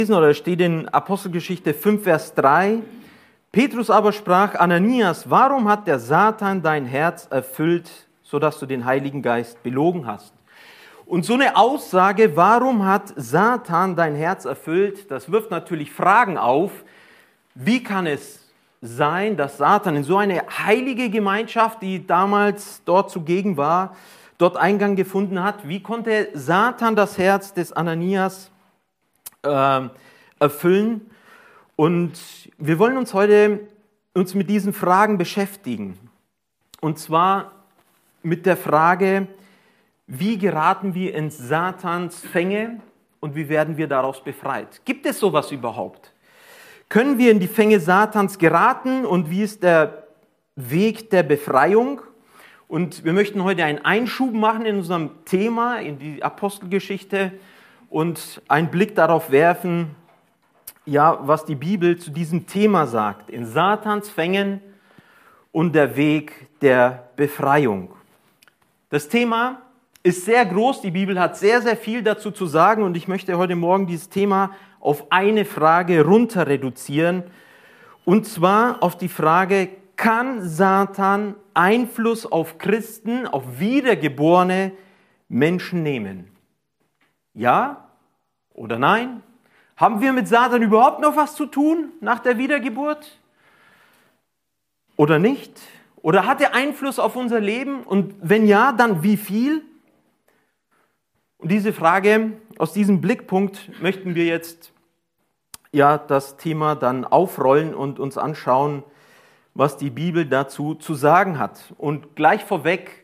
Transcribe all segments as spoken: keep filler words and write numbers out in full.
Oder steht in Apostelgeschichte fünf, Vers drei. Petrus aber sprach: Ananias, warum hat der Satan dein Herz erfüllt, sodass du den Heiligen Geist belogen hast? Und so eine Aussage, warum hat Satan dein Herz erfüllt, das wirft natürlich Fragen auf. Wie kann es sein, dass Satan in so eine heilige Gemeinschaft, die damals dort zugegen war, dort Eingang gefunden hat? Wie konnte Satan das Herz des Ananias äh, erfüllen? Und wir wollen uns heute uns mit diesen Fragen beschäftigen. Und zwar mit der Frage, wie geraten wir in Satans Fänge und wie werden wir daraus befreit? Gibt es sowas überhaupt? Können wir in die Fänge Satans geraten und wie ist der Weg der Befreiung? Und wir möchten heute einen Einschub machen in unserem Thema, in die Apostelgeschichte und einen Blick darauf werfen, ja, was die Bibel zu diesem Thema sagt, in Satans Fängen und der Weg der Befreiung. Das Thema ist sehr groß, die Bibel hat sehr, sehr viel dazu zu sagen und ich möchte heute Morgen dieses Thema auf eine Frage runter reduzieren, und zwar auf die Frage: Kann Satan Einfluss auf Christen, auf wiedergeborene Menschen nehmen? Ja oder nein? Haben wir mit Satan überhaupt noch was zu tun nach der Wiedergeburt? Oder nicht? Oder hat er Einfluss auf unser Leben? Und wenn ja, dann wie viel? Und diese Frage, aus diesem Blickpunkt möchten wir jetzt ja das Thema dann aufrollen und uns anschauen, was die Bibel dazu zu sagen hat. Und gleich vorweg: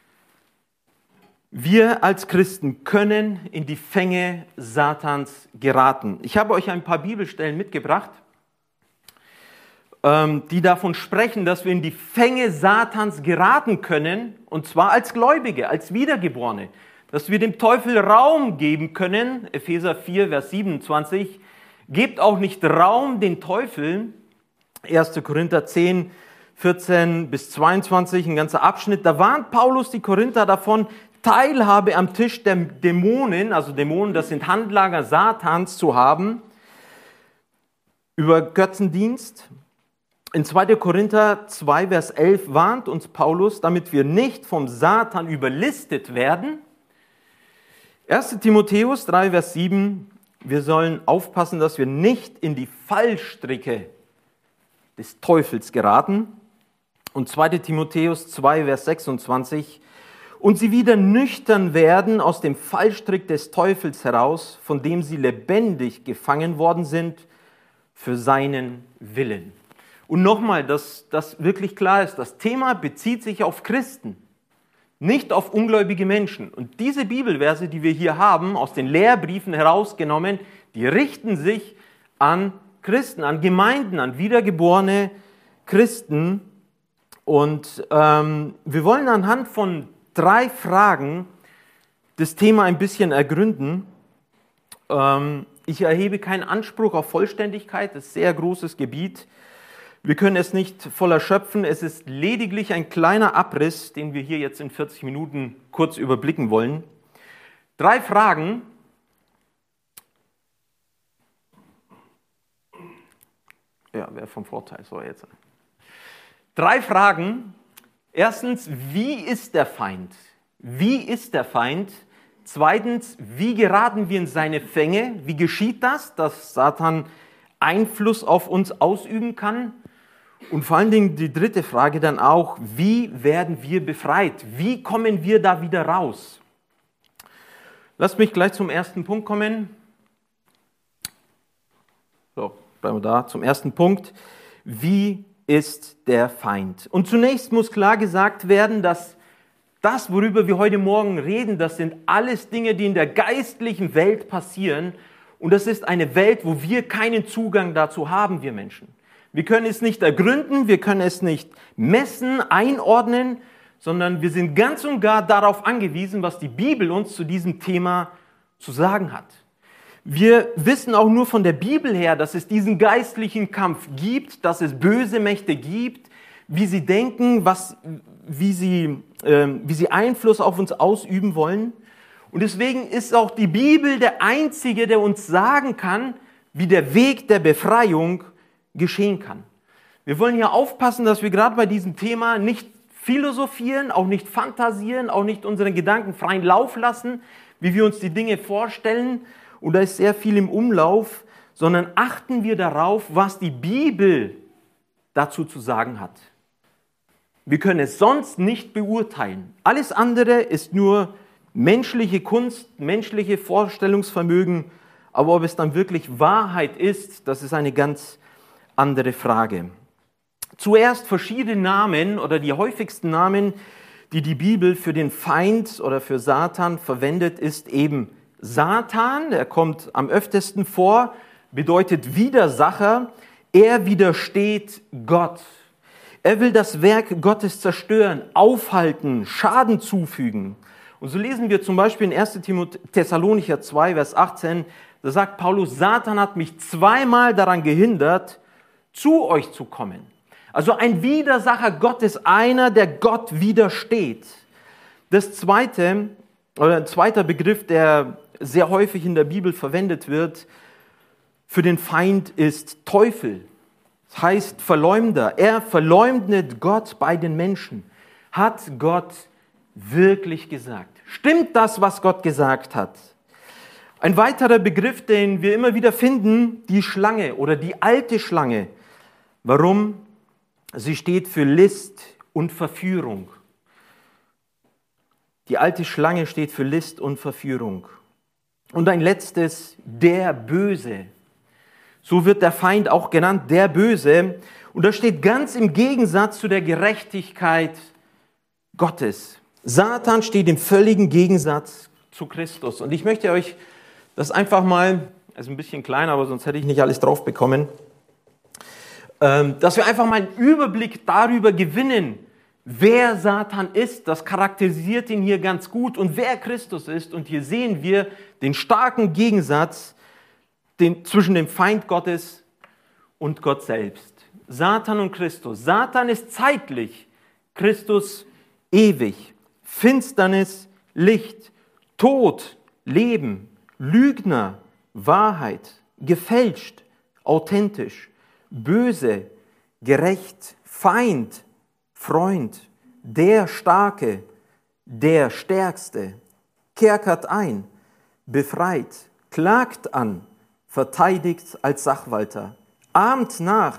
Wir als Christen können in die Fänge Satans geraten. Ich habe euch ein paar Bibelstellen mitgebracht, die davon sprechen, dass wir in die Fänge Satans geraten können, und zwar als Gläubige, als Wiedergeborene. Dass wir dem Teufel Raum geben können, Epheser vier, Vers siebenundzwanzig, gebt auch nicht Raum den Teufel, erster Korinther zehn, vierzehn bis zweiundzwanzig, ein ganzer Abschnitt, da warnt Paulus die Korinther davon, Teilhabe am Tisch der Dämonen, also Dämonen, das sind Handlanger Satans, zu haben, über Götzendienst. In zweiter Korinther zwei, Vers elf warnt uns Paulus, damit wir nicht vom Satan überlistet werden. erster Timotheus drei, Vers sieben, wir sollen aufpassen, dass wir nicht in die Fallstricke des Teufels geraten. Und zweiter Timotheus zwei, Vers sechsundzwanzig, und sie wieder nüchtern werden aus dem Fallstrick des Teufels heraus, von dem sie lebendig gefangen worden sind für seinen Willen. Und nochmal, dass das wirklich klar ist, das Thema bezieht sich auf Christen, nicht auf ungläubige Menschen. Und diese Bibelverse, die wir hier haben, aus den Lehrbriefen herausgenommen, die richten sich an Christen, an Gemeinden, an wiedergeborene Christen. Und ähm, wir wollen anhand von drei Fragen das Thema ein bisschen ergründen. Ähm, ich erhebe keinen Anspruch auf Vollständigkeit, das ist ein sehr großes Gebiet. Wir können es nicht voll erschöpfen, es ist lediglich ein kleiner Abriss, den wir hier jetzt in vierzig Minuten kurz überblicken wollen. Drei Fragen. Ja, wäre vom Vorteil, so jetzt. Drei Fragen. Erstens, wie ist der Feind? Wie ist der Feind? Zweitens, wie geraten wir in seine Fänge? Wie geschieht das, dass Satan Einfluss auf uns ausüben kann? Und vor allen Dingen die dritte Frage dann auch, wie werden wir befreit? Wie kommen wir da wieder raus? Lasst mich gleich zum ersten Punkt kommen. So, bleiben wir da. Zum ersten Punkt. Wie ist der Feind? Und zunächst muss klar gesagt werden, dass das, worüber wir heute Morgen reden, das sind alles Dinge, die in der geistlichen Welt passieren. Und das ist eine Welt, wo wir keinen Zugang dazu haben, wir Menschen. Wir können es nicht ergründen, wir können es nicht messen, einordnen, sondern wir sind ganz und gar darauf angewiesen, was die Bibel uns zu diesem Thema zu sagen hat. Wir wissen auch nur von der Bibel her, dass es diesen geistlichen Kampf gibt, dass es böse Mächte gibt, wie sie denken, was, wie sie, äh, wie sie Einfluss auf uns ausüben wollen. Und deswegen ist auch die Bibel der einzige, der uns sagen kann, wie der Weg der Befreiung geschehen kann. Wir wollen hier aufpassen, dass wir gerade bei diesem Thema nicht philosophieren, auch nicht fantasieren, auch nicht unseren Gedanken freien Lauf lassen, wie wir uns die Dinge vorstellen. Und da ist sehr viel im Umlauf, sondern achten wir darauf, was die Bibel dazu zu sagen hat. Wir können es sonst nicht beurteilen. Alles andere ist nur menschliche Kunst, menschliche Vorstellungsvermögen, aber ob es dann wirklich Wahrheit ist, das ist eine ganz andere Frage. Zuerst verschiedene Namen oder die häufigsten Namen, die die Bibel für den Feind oder für Satan verwendet, ist eben Satan, er kommt am öftesten vor, bedeutet Widersacher, er widersteht Gott. Er will das Werk Gottes zerstören, aufhalten, Schaden zufügen. Und so lesen wir zum Beispiel in erster Thessalonicher zwei, Vers achtzehn, da sagt Paulus, Satan hat mich zweimal daran gehindert, zu euch zu kommen. Also ein Widersacher Gottes, einer, der Gott widersteht. Das zweite, oder ein zweiter Begriff, der sehr häufig in der Bibel verwendet wird, für den Feind ist Teufel. Das heißt Verleumder. Er verleumdet Gott bei den Menschen. Hat Gott wirklich gesagt? Stimmt das, was Gott gesagt hat? Ein weiterer Begriff, den wir immer wieder finden, die Schlange oder die alte Schlange. Warum? Sie steht für List und Verführung. Die alte Schlange steht für List und Verführung. Und ein letztes, der Böse. So wird der Feind auch genannt, der Böse. Und das steht ganz im Gegensatz zu der Gerechtigkeit Gottes. Satan steht im völligen Gegensatz zu Christus. Und ich möchte euch das einfach mal, also ein bisschen kleiner, aber sonst hätte ich nicht alles drauf bekommen, dass wir einfach mal einen Überblick darüber gewinnen, wer Satan ist. Das charakterisiert ihn hier ganz gut und wer Christus ist. Und hier sehen wir den starken Gegensatz den, zwischen dem Feind Gottes und Gott selbst. Satan und Christus. Satan ist zeitlich, Christus ewig. Finsternis, Licht, Tod, Leben, Lügner, Wahrheit, gefälscht, authentisch, böse, gerecht, Feind, Freund, der Starke, der Stärkste, kerkert ein, befreit, klagt an, verteidigt als Sachwalter, ahmt nach,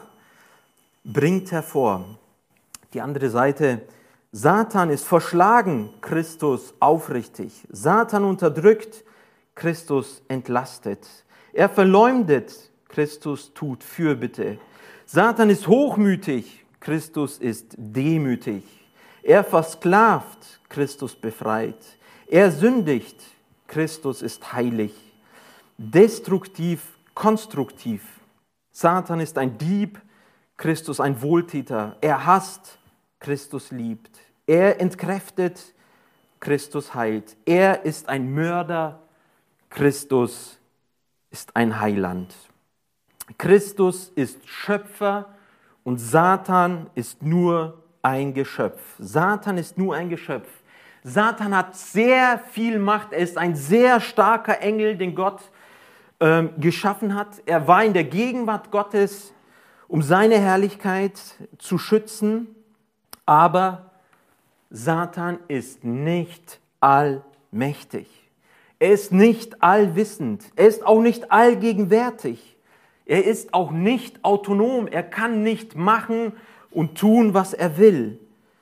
bringt hervor. Die andere Seite, Satan ist verschlagen, Christus aufrichtig. Satan unterdrückt, Christus entlastet. Er verleumdet, Christus tut Fürbitte. Satan ist hochmütig, Christus ist demütig. Er versklavt, Christus befreit. Er sündigt, Christus ist heilig. Destruktiv, konstruktiv. Satan ist ein Dieb, Christus ein Wohltäter. Er hasst, Christus liebt. Er entkräftet, Christus heilt. Er ist ein Mörder, Christus ist ein Heiland. Christus ist Schöpfer und Satan ist nur ein Geschöpf. Satan ist nur ein Geschöpf. Satan hat sehr viel Macht. Er ist ein sehr starker Engel, den Gott äh, geschaffen hat. Er war in der Gegenwart Gottes, um seine Herrlichkeit zu schützen. Aber Satan ist nicht allmächtig. Er ist nicht allwissend. Er ist auch nicht allgegenwärtig. Er ist auch nicht autonom. Er kann nicht machen und tun, was er will.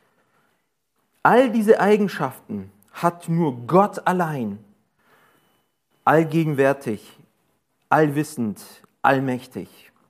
All diese Eigenschaften hat nur Gott allein. Allgegenwärtig, allwissend, allmächtig.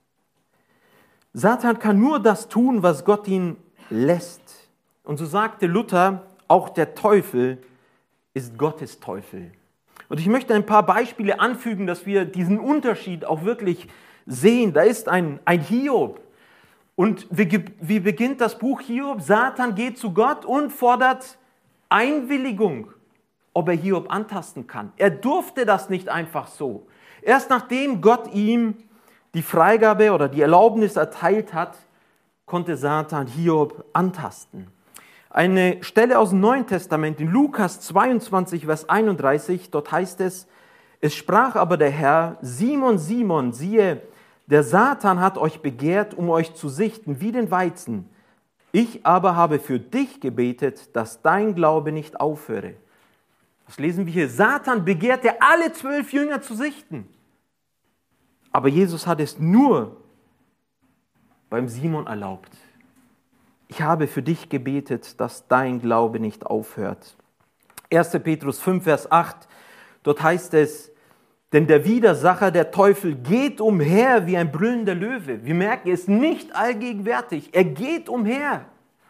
Satan kann nur das tun, was Gott ihn lässt. Und so sagte Luther, auch der Teufel ist Gottes Teufel. Und ich möchte ein paar Beispiele anfügen, dass wir diesen Unterschied auch wirklich sehen. Da ist ein, ein Hiob. Und wie, wie beginnt das Buch Hiob? Satan geht zu Gott und fordert Einwilligung, ob er Hiob antasten kann. Er durfte das nicht einfach so. Erst nachdem Gott ihm die Freigabe oder die Erlaubnis erteilt hat, konnte Satan Hiob antasten. Eine Stelle aus dem Neuen Testament in Lukas zweiundzwanzig, Vers einunddreißig, dort heißt es, Es sprach aber der Herr: Simon, Simon, siehe, der Satan hat euch begehrt, um euch zu sichten wie den Weizen. Ich aber habe für dich gebetet, dass dein Glaube nicht aufhöre. Was lesen wir hier? Satan begehrte alle zwölf Jünger zu sichten. Aber Jesus hat es nur beim Simon erlaubt. Ich habe für dich gebetet, dass dein Glaube nicht aufhört. erster Petrus fünf, Vers acht, dort heißt es: Denn der Widersacher, der Teufel, geht umher wie ein brüllender Löwe. Wir merken, er ist nicht allgegenwärtig. Er geht umher.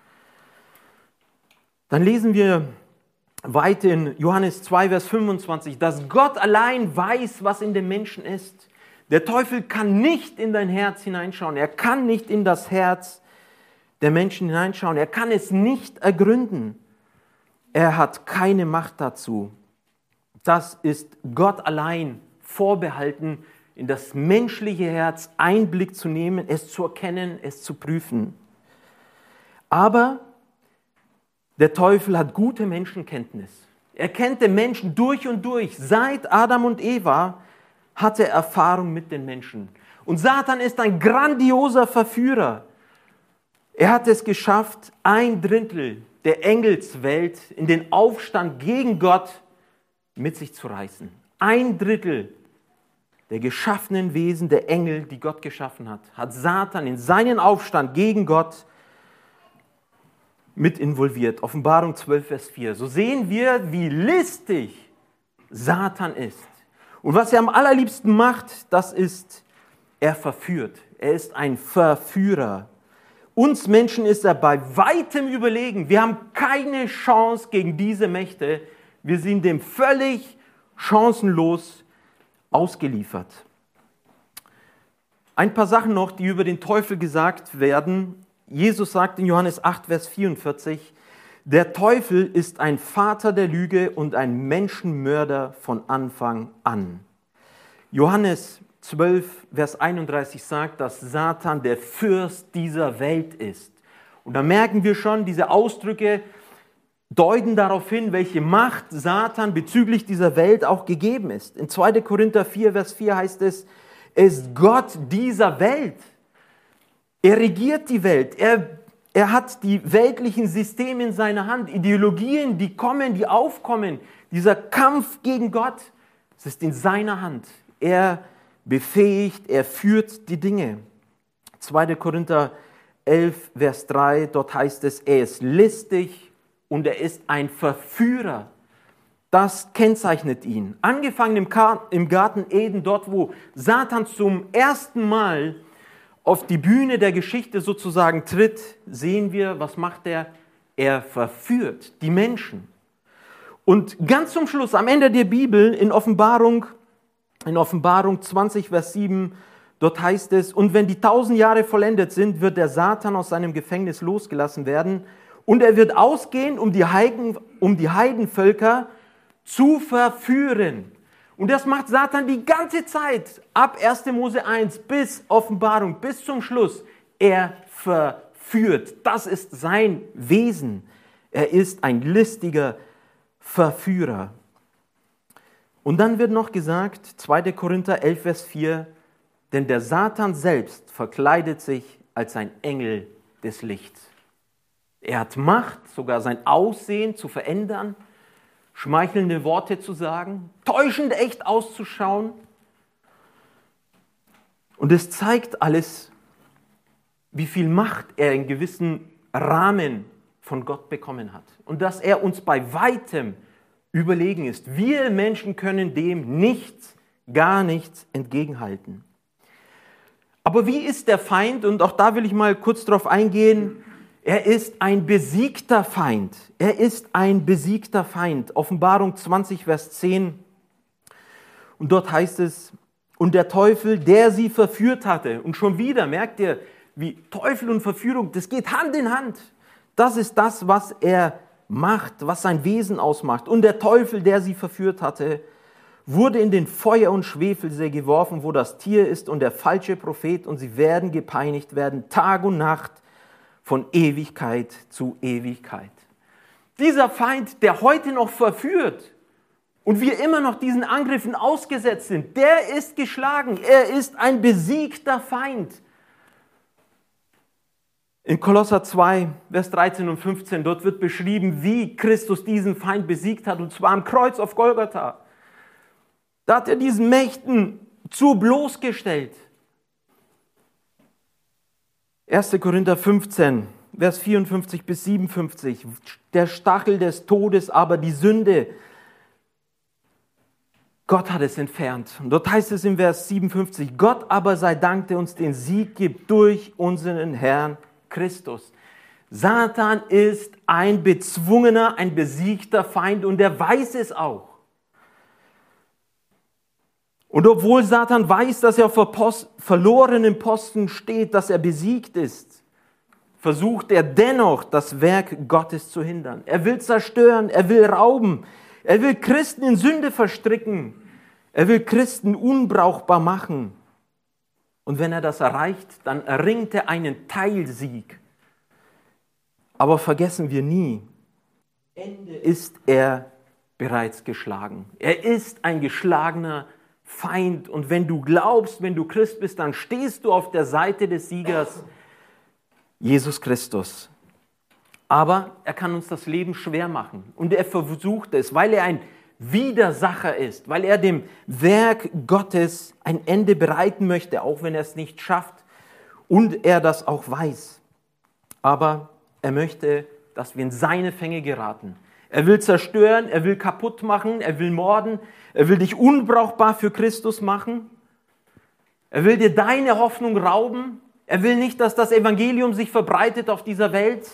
Dann lesen wir weiter in Johannes zwei, Vers fünfundzwanzig, dass Gott allein weiß, was in dem Menschen ist. Der Teufel kann nicht in dein Herz hineinschauen. Er kann nicht in das Herz der Menschen hineinschauen. Er kann es nicht ergründen. Er hat keine Macht dazu. Das ist Gott allein vorbehalten, in das menschliche Herz Einblick zu nehmen, es zu erkennen, es zu prüfen. Aber der Teufel hat gute Menschenkenntnis. Er kennt den Menschen durch und durch. Seit Adam und Eva hat er Erfahrung mit den Menschen. Und Satan ist ein grandioser Verführer. Er hat es geschafft, ein Drittel der Engelswelt in den Aufstand gegen Gott mit sich zu reißen. Ein Drittel der geschaffenen Wesen, der Engel, die Gott geschaffen hat, hat Satan in seinen Aufstand gegen Gott mit involviert. Offenbarung zwölf, Vers vier. So sehen wir, wie listig Satan ist. Und was er am allerliebsten macht, das ist, er verführt. Er ist ein Verführer. Uns Menschen ist er bei weitem überlegen. Wir haben keine Chance gegen diese Mächte. Wir sind dem völlig chancenlos ausgeliefert. Ein paar Sachen noch, die über den Teufel gesagt werden. Jesus sagt in Johannes acht, Vers vierundvierzig, der Teufel ist ein Vater der Lüge und ein Menschenmörder von Anfang an. Johannes zwölf, Vers einunddreißig sagt, dass Satan der Fürst dieser Welt ist. Und da merken wir schon, diese Ausdrücke deuten darauf hin, welche Macht Satan bezüglich dieser Welt auch gegeben ist. In zweiter Korinther vier, Vers vier heißt es, er ist Gott dieser Welt. Er regiert die Welt. Er, er hat die weltlichen Systeme in seiner Hand. Ideologien, die kommen, die aufkommen. Dieser Kampf gegen Gott, es ist in seiner Hand. Er befähigt, er führt die Dinge. zweiter Korinther elf, Vers drei, dort heißt es, er ist listig und er ist ein Verführer. Das kennzeichnet ihn. Angefangen im Garten Eden, dort wo Satan zum ersten Mal auf die Bühne der Geschichte sozusagen tritt, sehen wir, was macht er? Er verführt die Menschen. Und ganz zum Schluss, am Ende der Bibel, in Offenbarung, in Offenbarung zwanzig, Vers sieben, dort heißt es, und wenn die tausend Jahre vollendet sind, wird der Satan aus seinem Gefängnis losgelassen werden und er wird ausgehen, um die Heiden, um die Heidenvölker zu verführen. Und das macht Satan die ganze Zeit, ab erster Mose eins bis Offenbarung, bis zum Schluss. Er verführt. Das ist sein Wesen. Er ist ein listiger Verführer. Und dann wird noch gesagt, zweiter Korinther elf, Vers vier, denn der Satan selbst verkleidet sich als ein Engel des Lichts. Er hat Macht, sogar sein Aussehen zu verändern, schmeichelnde Worte zu sagen, täuschend echt auszuschauen. Und es zeigt alles, wie viel Macht er in gewissen Rahmen von Gott bekommen hat. Und dass er uns bei weitem überlegen ist. Wir Menschen können dem nichts, gar nichts entgegenhalten. Aber wie ist der Feind? Und auch da will ich mal kurz drauf eingehen. Er ist ein besiegter Feind. Er ist ein besiegter Feind. Offenbarung zwanzig, Vers zehn. Und dort heißt es, und der Teufel, der sie verführt hatte. Und schon wieder, merkt ihr, wie Teufel und Verführung, das geht Hand in Hand. Das ist das, was er macht, was sein Wesen ausmacht. Und der Teufel, der sie verführt hatte, wurde in den Feuer- und Schwefelsee geworfen, wo das Tier ist und der falsche Prophet, und sie werden gepeinigt werden, Tag und Nacht, von Ewigkeit zu Ewigkeit. Dieser Feind, der heute noch verführt, und wir immer noch diesen Angriffen ausgesetzt sind, der ist geschlagen. Er ist ein besiegter Feind. In Kolosser zwei, Vers dreizehn und fünfzehn, dort wird beschrieben, wie Christus diesen Feind besiegt hat, und zwar am Kreuz auf Golgatha. Da hat er diesen Mächten zu bloßgestellt. erster Korinther fünfzehn, Vers vierundfünfzig bis siebenundfünfzig. Der Stachel des Todes, aber die Sünde, Gott hat es entfernt. Und dort heißt es im Vers siebenundfünfzig, Gott aber sei Dank, der uns den Sieg gibt durch unseren Herrn Christus. Satan ist ein bezwungener, ein besiegter Feind und er weiß es auch. Und obwohl Satan weiß, dass er auf Post, verlorenen Posten steht, dass er besiegt ist, versucht er dennoch, das Werk Gottes zu hindern. Er will zerstören, er will rauben, er will Christen in Sünde verstricken, er will Christen unbrauchbar machen. Und wenn er das erreicht, dann erringt er einen Teilsieg. Aber vergessen wir nie, am Ende ist er bereits geschlagen. Er ist ein geschlagener Feind. Und wenn du glaubst, wenn du Christ bist, dann stehst du auf der Seite des Siegers, Jesus Christus. Aber er kann uns das Leben schwer machen. Und er versucht es, weil er ein Widersacher ist, weil er dem Werk Gottes ein Ende bereiten möchte, auch wenn er es nicht schafft und er das auch weiß. Aber er möchte, dass wir in seine Fänge geraten. Er will zerstören, er will kaputt machen, er will morden, er will dich unbrauchbar für Christus machen. Er will dir deine Hoffnung rauben. Er will nicht, dass das Evangelium sich verbreitet auf dieser Welt.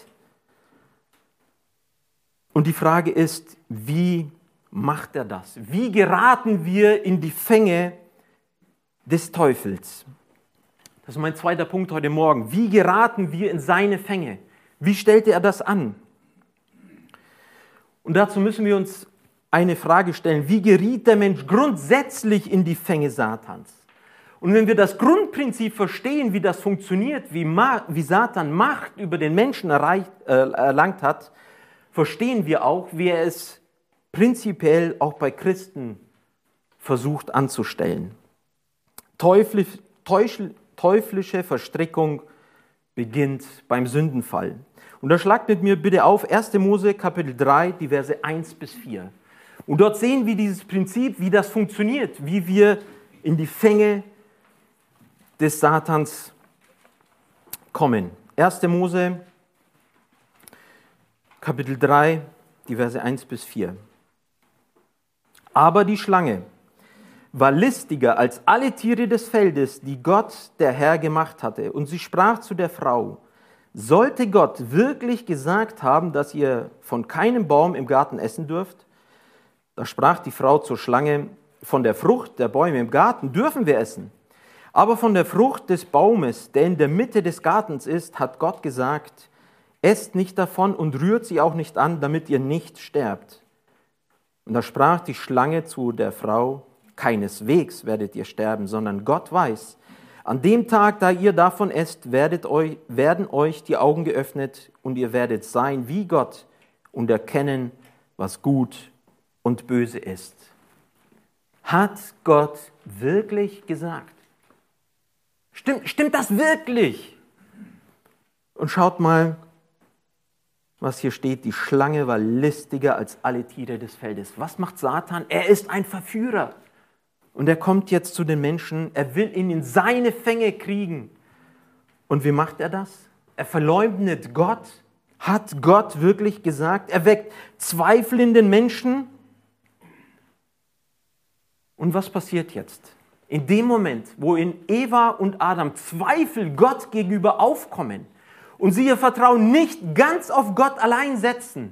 Und die Frage ist, wie macht er das? Wie geraten wir in die Fänge des Teufels? Das ist mein zweiter Punkt heute Morgen. Wie geraten wir in seine Fänge? Wie stellte er das an? Und dazu müssen wir uns eine Frage stellen. Wie geriet der Mensch grundsätzlich in die Fänge Satans? Und wenn wir das Grundprinzip verstehen, wie das funktioniert, wie, Ma- wie Satan Macht über den Menschen erreicht, äh, erlangt hat, verstehen wir auch, wie er es prinzipiell auch bei Christen versucht anzustellen. Teuflisch, Teufl, teuflische Verstrickung beginnt beim Sündenfall. Und da schlagt mit mir bitte auf erster Mose Kapitel drei, die Verse eins bis vier. Und dort sehen wir dieses Prinzip, wie das funktioniert, wie wir in die Fänge des Satans kommen. erster Mose Kapitel drei, die Verse eins bis vier. Aber die Schlange war listiger als alle Tiere des Feldes, die Gott, der Herr, gemacht hatte. Und sie sprach zu der Frau: Sollte Gott wirklich gesagt haben, dass ihr von keinem Baum im Garten essen dürft? Da sprach die Frau zur Schlange: Von der Frucht der Bäume im Garten dürfen wir essen. Aber von der Frucht des Baumes, der in der Mitte des Gartens ist, hat Gott gesagt: Esst nicht davon und rührt sie auch nicht an, damit ihr nicht sterbt. Und da sprach die Schlange zu der Frau: Keineswegs werdet ihr sterben, sondern Gott weiß, an dem Tag, da ihr davon esst, werdet euch, werden euch die Augen geöffnet und ihr werdet sein wie Gott und erkennen, was gut und böse ist. Hat Gott wirklich gesagt? Stimmt, stimmt das wirklich? Und schaut mal, was hier steht. Die Schlange war listiger als alle Tiere des Feldes. Was macht Satan? Er ist ein Verführer. Und er kommt jetzt zu den Menschen, er will ihn in seine Fänge kriegen. Und wie macht er das? Er verleugnet Gott. Hat Gott wirklich gesagt? Er weckt Zweifel in den Menschen. Und was passiert jetzt? In dem Moment, wo in Eva und Adam Zweifel Gott gegenüber aufkommen und sie ihr Vertrauen nicht ganz auf Gott allein setzen,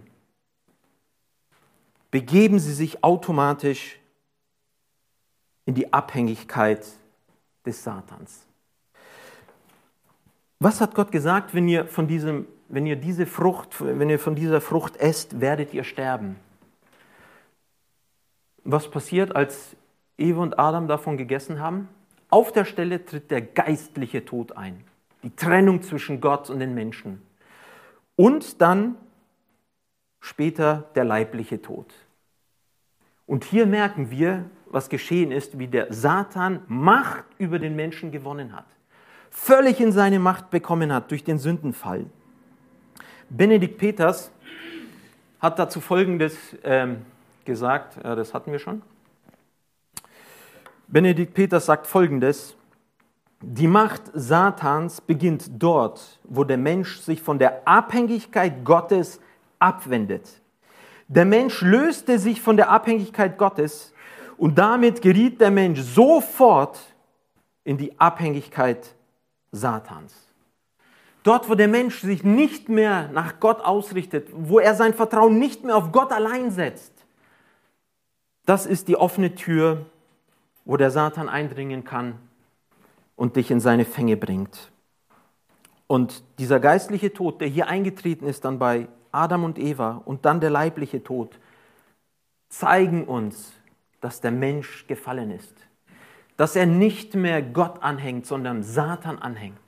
begeben sie sich automatisch in die Abhängigkeit des Satans. Was hat Gott gesagt, wenn ihr von diesem, wenn ihr diese Frucht, wenn ihr von dieser Frucht esst, werdet ihr sterben? Was passiert, als Eva und Adam davon gegessen haben? Auf der Stelle tritt der geistliche Tod ein, die Trennung zwischen Gott und den Menschen. Und dann später der leibliche Tod. Und hier merken wir, was geschehen ist, wie der Satan Macht über den Menschen gewonnen hat. Völlig in seine Macht bekommen hat durch den Sündenfall. Benedikt Peters hat dazu Folgendes ähm, gesagt, ja, das hatten wir schon. Benedikt Peters sagt Folgendes: Die Macht Satans beginnt dort, wo der Mensch sich von der Abhängigkeit Gottes abwendet. Der Mensch löste sich von der Abhängigkeit Gottes und damit geriet der Mensch sofort in die Abhängigkeit Satans. Dort, wo der Mensch sich nicht mehr nach Gott ausrichtet, wo er sein Vertrauen nicht mehr auf Gott allein setzt, das ist die offene Tür, wo der Satan eindringen kann und dich in seine Fänge bringt. Und dieser geistliche Tod, der hier eingetreten ist dann bei Adam und Eva und dann der leibliche Tod, zeigen uns, dass der Mensch gefallen ist. Dass er nicht mehr Gott anhängt, sondern Satan anhängt.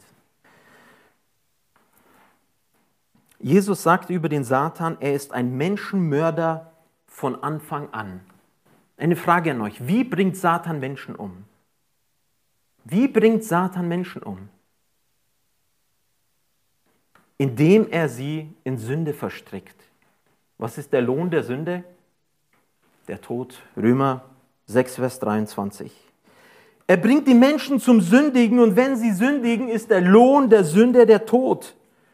Jesus sagt über den Satan, er ist ein Menschenmörder von Anfang an. Eine Frage an euch: Wie bringt Satan Menschen um? Wie bringt Satan Menschen um? Indem er sie in Sünde verstrickt. Was ist der Lohn der Sünde? Der Tod. Römer sechs, Vers dreiundzwanzig. Er bringt die Menschen zum Sündigen und wenn sie sündigen, ist der Lohn der Sünde der Tod.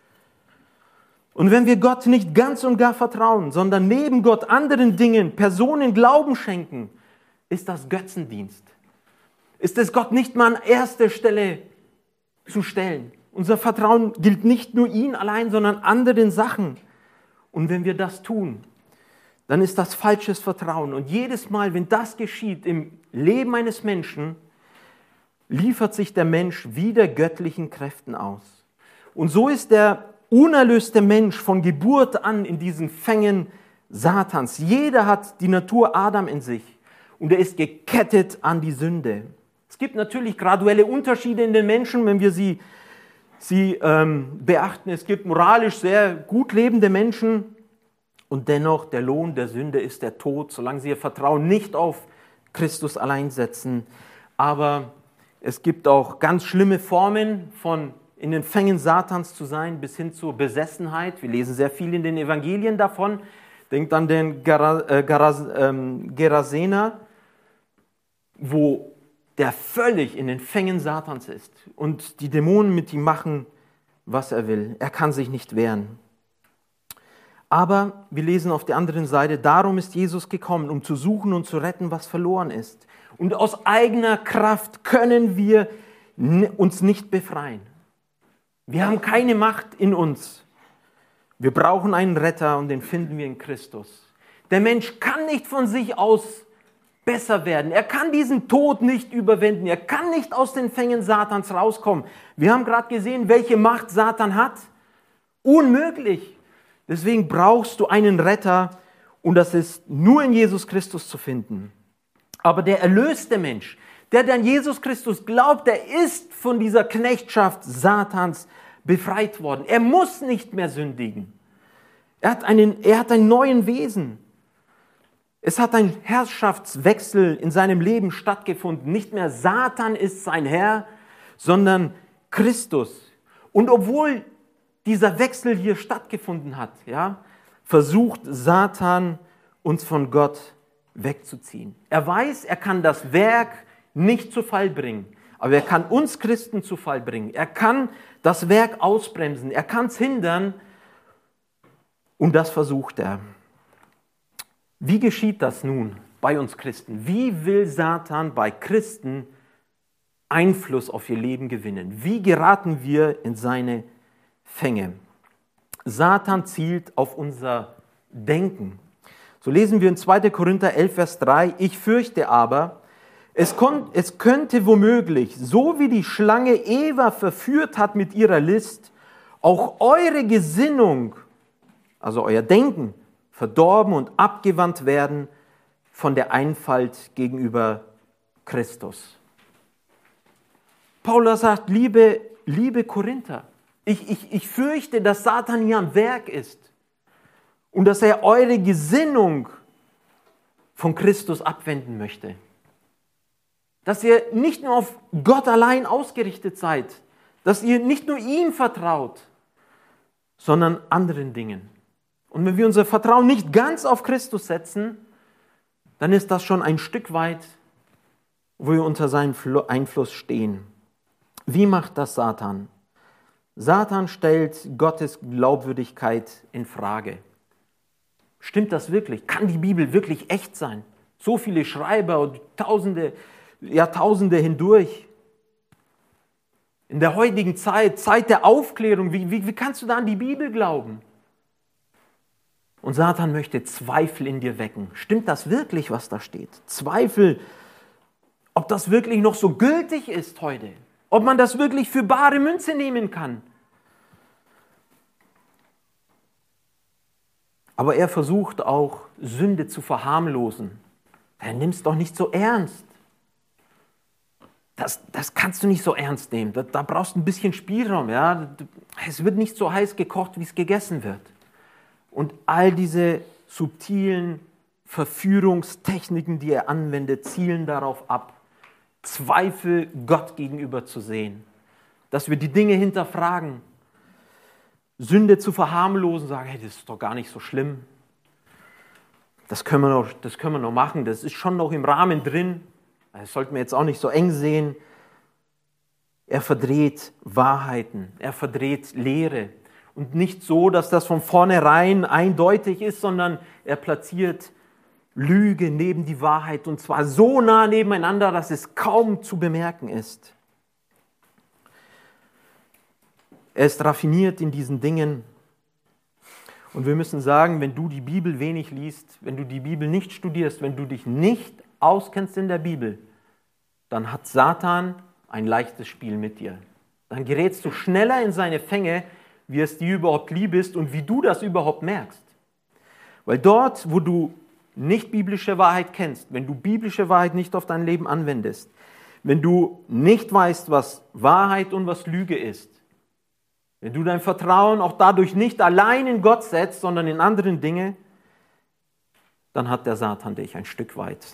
Und wenn wir Gott nicht ganz und gar vertrauen, sondern neben Gott anderen Dingen, Personen Glauben schenken, ist das Götzendienst. Ist es Gott nicht mal an erster Stelle zu stellen. Unser Vertrauen gilt nicht nur ihn allein, sondern anderen Sachen. Und wenn wir das tun, dann ist das falsches Vertrauen. Und jedes Mal, wenn das geschieht im Leben eines Menschen, liefert sich der Mensch wieder göttlichen Kräften aus. Und so ist der unerlöste Mensch von Geburt an in diesen Fängen Satans. Jeder hat die Natur Adam in sich und er ist gekettet an die Sünde. Es gibt natürlich graduelle Unterschiede in den Menschen, wenn wir sie, sie ähm, beachten. Es gibt moralisch sehr gut lebende Menschen und dennoch der Lohn der Sünde ist der Tod, solange sie ihr Vertrauen nicht auf Christus allein setzen. Aber es gibt auch ganz schlimme Formen von in den Fängen Satans zu sein, bis hin zur Besessenheit. Wir lesen sehr viel in den Evangelien davon. Denkt an den Gera, äh, Geras, ähm, Gerasener, wo der völlig in den Fängen Satans ist und die Dämonen mit ihm machen, was er will. Er kann sich nicht wehren. Aber wir lesen auf der anderen Seite, darum ist Jesus gekommen, um zu suchen und zu retten, was verloren ist. Und aus eigener Kraft können wir uns nicht befreien. Wir haben keine Macht in uns. Wir brauchen einen Retter und den finden wir in Christus. Der Mensch kann nicht von sich aus besser werden. Er kann diesen Tod nicht überwinden. Er kann nicht aus den Fängen Satans rauskommen. Wir haben gerade gesehen, welche Macht Satan hat. Unmöglich. Deswegen brauchst du einen Retter und das ist nur in Jesus Christus zu finden. Aber der erlöste Mensch, der, der an Jesus Christus glaubt, der ist von dieser Knechtschaft Satans befreit worden. Er muss nicht mehr sündigen. Er hat einen, er hat einen neuen Wesen. Es hat ein Herrschaftswechsel in seinem Leben stattgefunden. Nicht mehr Satan ist sein Herr, sondern Christus. Und obwohl dieser Wechsel hier stattgefunden hat, ja, versucht Satan, uns von Gott wegzuziehen. Er weiß, er kann das Werk nicht zu Fall bringen, aber er kann uns Christen zu Fall bringen. Er kann das Werk ausbremsen, er kann es hindern und das versucht er. Wie geschieht das nun bei uns Christen? Wie will Satan bei Christen Einfluss auf ihr Leben gewinnen? Wie geraten wir in seine Fänge? Satan zielt auf unser Denken. So lesen wir in zweiter Korinther elf, Vers drei, ich fürchte aber, es, kon- es könnte womöglich, so wie die Schlange Eva verführt hat mit ihrer List, auch eure Gesinnung, also euer Denken, verdorben und abgewandt werden von der Einfalt gegenüber Christus. Paulus sagt, liebe, liebe Korinther, ich, ich, ich fürchte, dass Satan hier am Werk ist und dass er eure Gesinnung von Christus abwenden möchte. Dass ihr nicht nur auf Gott allein ausgerichtet seid, dass ihr nicht nur ihm vertraut, sondern anderen Dingen. Und wenn wir unser Vertrauen nicht ganz auf Christus setzen, dann ist das schon ein Stück weit, wo wir unter seinem Einfluss stehen. Wie macht das Satan? Satan stellt Gottes Glaubwürdigkeit in Frage. Stimmt das wirklich? Kann die Bibel wirklich echt sein? So viele Schreiber und Tausende, Jahrtausende hindurch. In der heutigen Zeit, Zeit der Aufklärung, wie, wie, wie kannst du da an die Bibel glauben? Und Satan möchte Zweifel in dir wecken. Stimmt das wirklich, was da steht? Zweifel, ob das wirklich noch so gültig ist heute. Ob man das wirklich für bare Münze nehmen kann. Aber er versucht auch, Sünde zu verharmlosen. Er nimmt es doch nicht so ernst. Das, das kannst du nicht so ernst nehmen. Da, da brauchst du ein bisschen Spielraum. Ja? Es wird nicht so heiß gekocht, wie es gegessen wird. Und all diese subtilen Verführungstechniken, die er anwendet, zielen darauf ab, Zweifel Gott gegenüber zu sehen. Dass wir die Dinge hinterfragen. Sünde zu verharmlosen, sagen, hey, das ist doch gar nicht so schlimm. Das können wir noch, das können wir noch machen, das ist schon noch im Rahmen drin. Das sollten wir jetzt auch nicht so eng sehen. Er verdreht Wahrheiten, er verdreht Lehre. Und nicht so, dass das von vornherein eindeutig ist, sondern er platziert Lüge neben die Wahrheit und zwar so nah nebeneinander, dass es kaum zu bemerken ist. Er ist raffiniert in diesen Dingen. Und wir müssen sagen, wenn du die Bibel wenig liest, wenn du die Bibel nicht studierst, wenn du dich nicht auskennst in der Bibel, dann hat Satan ein leichtes Spiel mit dir. Dann gerätst du schneller in seine Fänge, wie es dir überhaupt lieb ist und wie du das überhaupt merkst. Weil dort, wo du nicht biblische Wahrheit kennst, wenn du biblische Wahrheit nicht auf dein Leben anwendest, wenn du nicht weißt, was Wahrheit und was Lüge ist, wenn du dein Vertrauen auch dadurch nicht allein in Gott setzt, sondern in andere Dinge, dann hat der Satan dich ein Stück weit.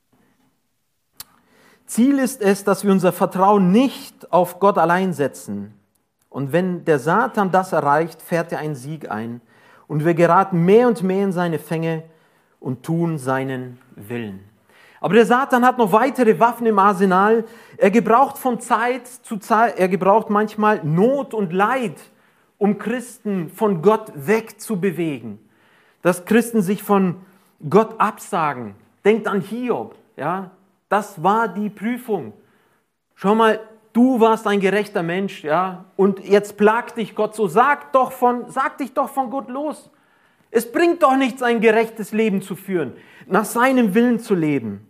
Ziel ist es, dass wir unser Vertrauen nicht auf Gott allein setzen. Und wenn der Satan das erreicht, fährt er einen Sieg ein. Und wir geraten mehr und mehr in seine Fänge und tun seinen Willen. Aber der Satan hat noch weitere Waffen im Arsenal. Er gebraucht von Zeit zu Zeit, er gebraucht manchmal Not und Leid, um Christen von Gott wegzubewegen. Dass Christen sich von Gott absagen. Denkt an Hiob, ja? Das war die Prüfung. Schau mal, du warst ein gerechter Mensch, ja, und jetzt plagt dich Gott so. Sag doch von, sag dich doch von Gott los. Es bringt doch nichts, ein gerechtes Leben zu führen, nach seinem Willen zu leben.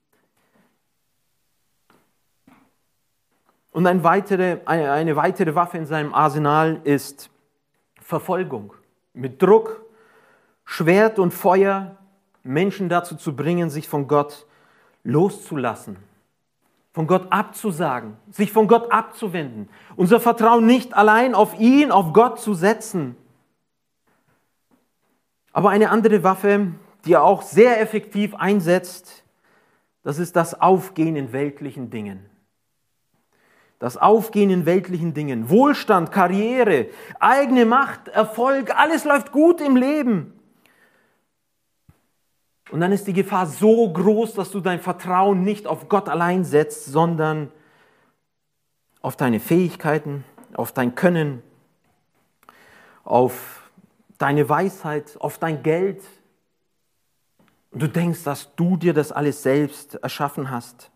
Und eine weitere, eine, eine weitere Waffe in seinem Arsenal ist Verfolgung. Mit Druck, Schwert und Feuer Menschen dazu zu bringen, sich von Gott loszulassen. Von Gott abzusagen, sich von Gott abzuwenden, unser Vertrauen nicht allein auf ihn, auf Gott zu setzen. Aber eine andere Waffe, die er auch sehr effektiv einsetzt, das ist das Aufgehen in weltlichen Dingen. Das Aufgehen in weltlichen Dingen, Wohlstand, Karriere, eigene Macht, Erfolg, alles läuft gut im Leben. Und dann ist die Gefahr so groß, dass du dein Vertrauen nicht auf Gott allein setzt, sondern auf deine Fähigkeiten, auf dein Können, auf deine Weisheit, auf dein Geld. Und du denkst, dass du dir das alles selbst erschaffen hast.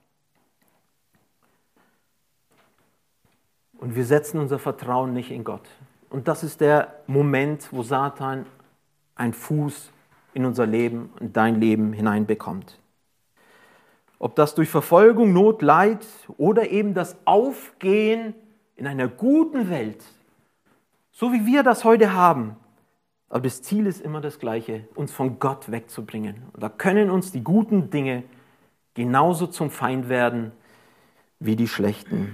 Und wir setzen unser Vertrauen nicht in Gott. Und das ist der Moment, wo Satan einen Fuß in unser Leben, in dein Leben hineinbekommt. Ob das durch Verfolgung, Not, Leid oder eben das Aufgehen in einer guten Welt, so wie wir das heute haben. Aber das Ziel ist immer das Gleiche, uns von Gott wegzubringen. Und da können uns die guten Dinge genauso zum Feind werden wie die schlechten.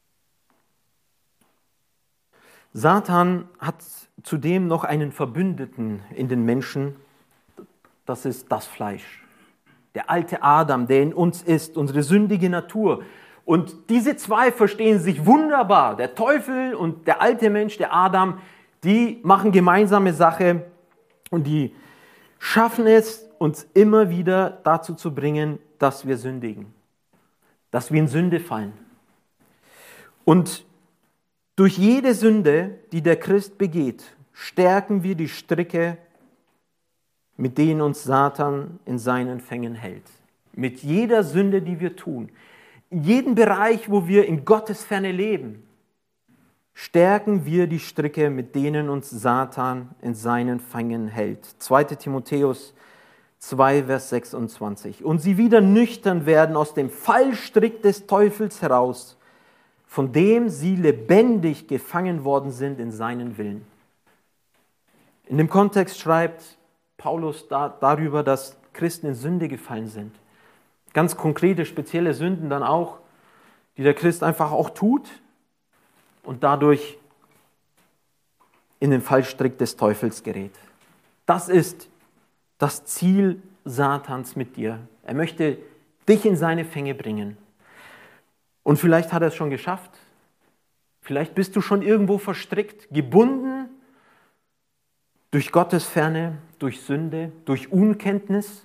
Satan hat zudem noch einen Verbündeten in den Menschen, das ist das Fleisch. der alte Adam, der in uns ist, unsere sündige Natur. Und diese zwei verstehen sich wunderbar. Der Teufel und der alte Mensch, der Adam, die machen gemeinsame Sache und die schaffen es, uns immer wieder dazu zu bringen, dass wir sündigen, dass wir in Sünde fallen. Und durch jede Sünde, die der Christ begeht, stärken wir die Stricke, mit denen uns Satan in seinen Fängen hält. Mit jeder Sünde, die wir tun, in jedem Bereich, wo wir in Gottes Ferne leben, stärken wir die Stricke, mit denen uns Satan in seinen Fängen hält. zweiter Timotheus zwei, Vers sechsundzwanzig. Und sie wieder nüchtern werden aus dem Fallstrick des Teufels heraus, von dem sie lebendig gefangen worden sind in seinen Willen. In dem Kontext schreibt Paulus da, darüber, dass Christen in Sünde gefallen sind. Ganz konkrete, spezielle Sünden dann auch, die der Christ einfach auch tut und dadurch in den Fallstrick des Teufels gerät. Das ist das Ziel Satans mit dir. Er möchte dich in seine Fänge bringen. Und vielleicht hat er es schon geschafft. Vielleicht bist du schon irgendwo verstrickt, gebunden durch Gottes Ferne, durch Sünde, durch Unkenntnis.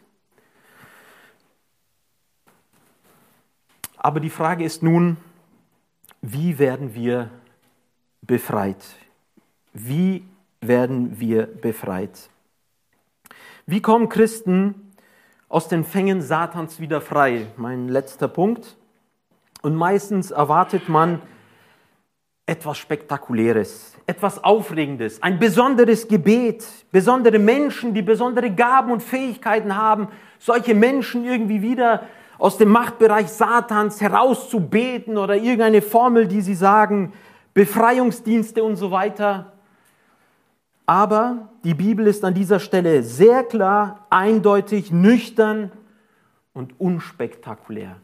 Aber die Frage ist nun, wie werden wir befreit? Wie werden wir befreit? Wie kommen Christen aus den Fängen Satans wieder frei? Mein letzter Punkt. Und meistens erwartet man etwas Spektakuläres, etwas Aufregendes, ein besonderes Gebet, besondere Menschen, die besondere Gaben und Fähigkeiten haben, solche Menschen irgendwie wieder aus dem Machtbereich Satans herauszubeten oder irgendeine Formel, die sie sagen, Befreiungsdienste und so weiter. Aber die Bibel ist an dieser Stelle sehr klar, eindeutig, nüchtern und unspektakulär.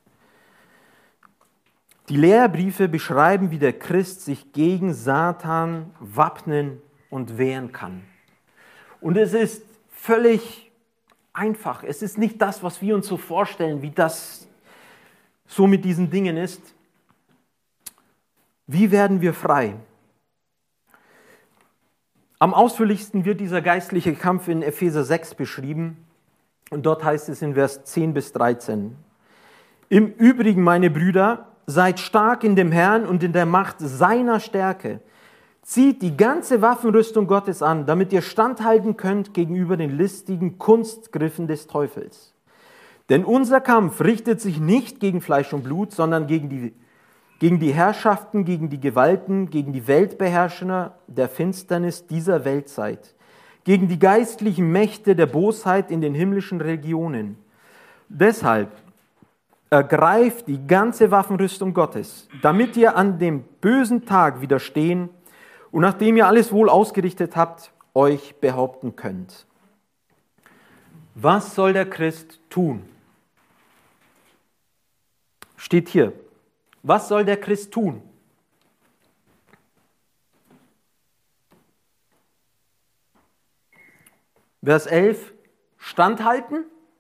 Die Lehrbriefe beschreiben, wie der Christ sich gegen Satan wappnen und wehren kann. Und es ist völlig einfach. Es ist nicht das, was wir uns so vorstellen, wie das so mit diesen Dingen ist. Wie werden wir frei? Am ausführlichsten wird dieser geistliche Kampf in Epheser sechs beschrieben. Und dort heißt es in Vers zehn bis dreizehn. Im Übrigen, meine Brüder, seid stark in dem Herrn und in der Macht seiner Stärke. Zieht die ganze Waffenrüstung Gottes an, damit ihr standhalten könnt gegenüber den listigen Kunstgriffen des Teufels. Denn unser Kampf richtet sich nicht gegen Fleisch und Blut, sondern gegen die, gegen die Herrschaften, gegen die Gewalten, gegen die Weltbeherrscher der Finsternis dieser Weltzeit, gegen die geistlichen Mächte der Bosheit in den himmlischen Regionen. Deshalb ergreift die ganze Waffenrüstung Gottes, damit ihr an dem bösen Tag widerstehen und nachdem ihr alles wohl ausgerichtet habt, euch behaupten könnt. Was soll der Christ tun? Steht hier. Was soll der Christ tun? Vers elf, standhalten.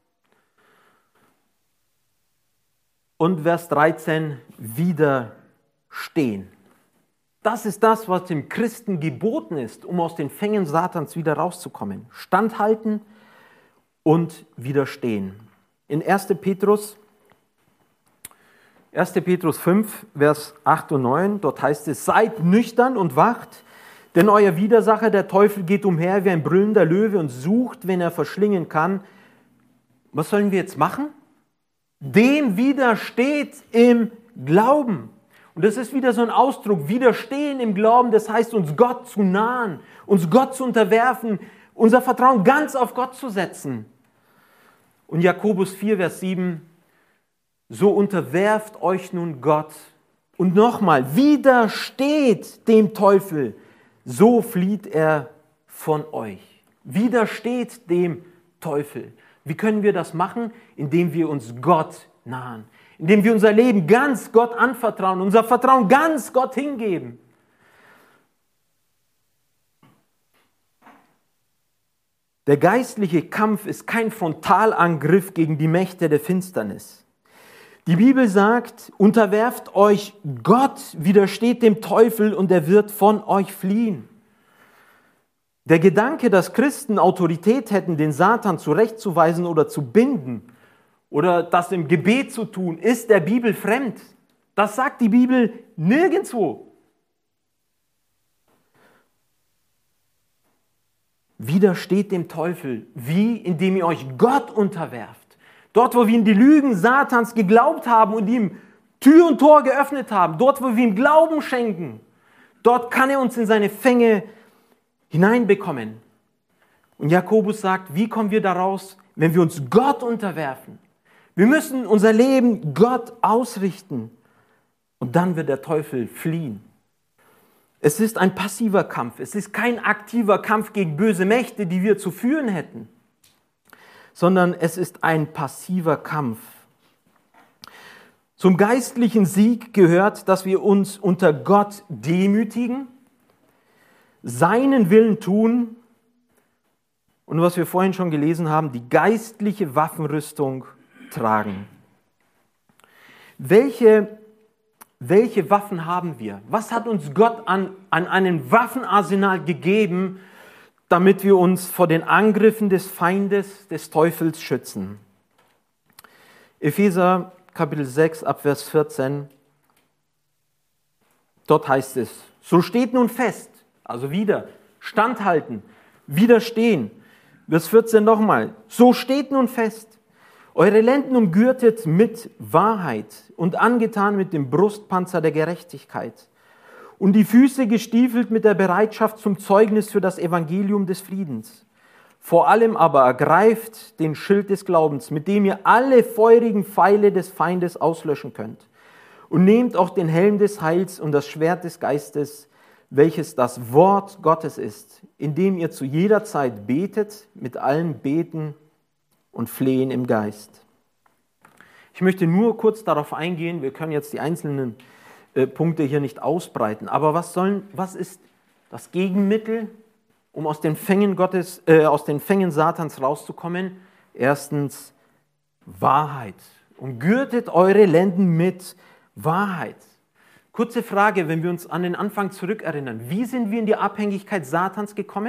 Und Vers dreizehn, widerstehen. Das ist das, was dem Christen geboten ist, um aus den Fängen Satans wieder rauszukommen. Standhalten und widerstehen. In erster Petrus, erster Petrus fünf, Vers acht und neun, dort heißt es, seid nüchtern und wacht, denn euer Widersacher, der Teufel, geht umher wie ein brüllender Löwe und sucht, wen er verschlingen kann. Was sollen wir jetzt machen? Dem widersteht im Glauben. Und das ist wieder so ein Ausdruck, widerstehen im Glauben, das heißt uns Gott zu nahen, uns Gott zu unterwerfen, unser Vertrauen ganz auf Gott zu setzen. Und Jakobus vier, Vers sieben, so unterwerft euch nun Gott. Und nochmal, widersteht dem Teufel, so flieht er von euch. Widersteht dem Teufel. Wie können wir das machen? Indem wir uns Gott nahen. Indem wir unser Leben ganz Gott anvertrauen, unser Vertrauen ganz Gott hingeben. Der geistliche Kampf ist kein Frontalangriff gegen die Mächte der Finsternis. Die Bibel sagt, unterwerft euch Gott, widersteht dem Teufel und er wird von euch fliehen. Der Gedanke, dass Christen Autorität hätten, den Satan zurechtzuweisen oder zu binden oder das im Gebet zu tun, ist der Bibel fremd. Das sagt die Bibel nirgendwo. Widersteht dem Teufel, wie? Indem ihr euch Gott unterwerft. Dort, wo wir in die Lügen Satans geglaubt haben und ihm Tür und Tor geöffnet haben, dort, wo wir ihm Glauben schenken, dort kann er uns in seine Fänge hineinbekommen. Und Jakobus sagt, wie kommen wir daraus, wenn wir uns Gott unterwerfen? Wir müssen unser Leben Gott ausrichten und dann wird der Teufel fliehen. Es ist ein passiver Kampf, es ist kein aktiver Kampf gegen böse Mächte, die wir zu führen hätten, sondern es ist ein passiver Kampf. Zum geistlichen Sieg gehört, dass wir uns unter Gott demütigen, seinen Willen tun und was wir vorhin schon gelesen haben, die geistliche Waffenrüstung tragen. Welche, welche Waffen haben wir? Was hat uns Gott an, an einen Waffenarsenal gegeben, damit wir uns vor den Angriffen des Feindes, des Teufels schützen? Epheser Kapitel sechs, Abvers vierzehn, dort heißt es, so steht nun fest, also wieder, standhalten, widerstehen. Vers vierzehn nochmal, so steht nun fest, eure Lenden umgürtet mit Wahrheit und angetan mit dem Brustpanzer der Gerechtigkeit und die Füße gestiefelt mit der Bereitschaft zum Zeugnis für das Evangelium des Friedens. Vor allem aber ergreift den Schild des Glaubens, mit dem ihr alle feurigen Pfeile des Feindes auslöschen könnt. Und nehmt auch den Helm des Heils und das Schwert des Geistes, welches das Wort Gottes ist, indem ihr zu jeder Zeit betet mit allem Beten und Flehen im Geist. Ich möchte nur kurz darauf eingehen, wir können jetzt die einzelnen äh, Punkte hier nicht ausbreiten, aber was, sollen, was ist das Gegenmittel, um aus den Fängen Gottes, äh, aus den Fängen Satans rauszukommen? Erstens Wahrheit. Umgürtet eure Lenden mit Wahrheit. Kurze Frage, wenn wir uns an den Anfang zurückerinnern. Wie sind wir in die Abhängigkeit Satans gekommen?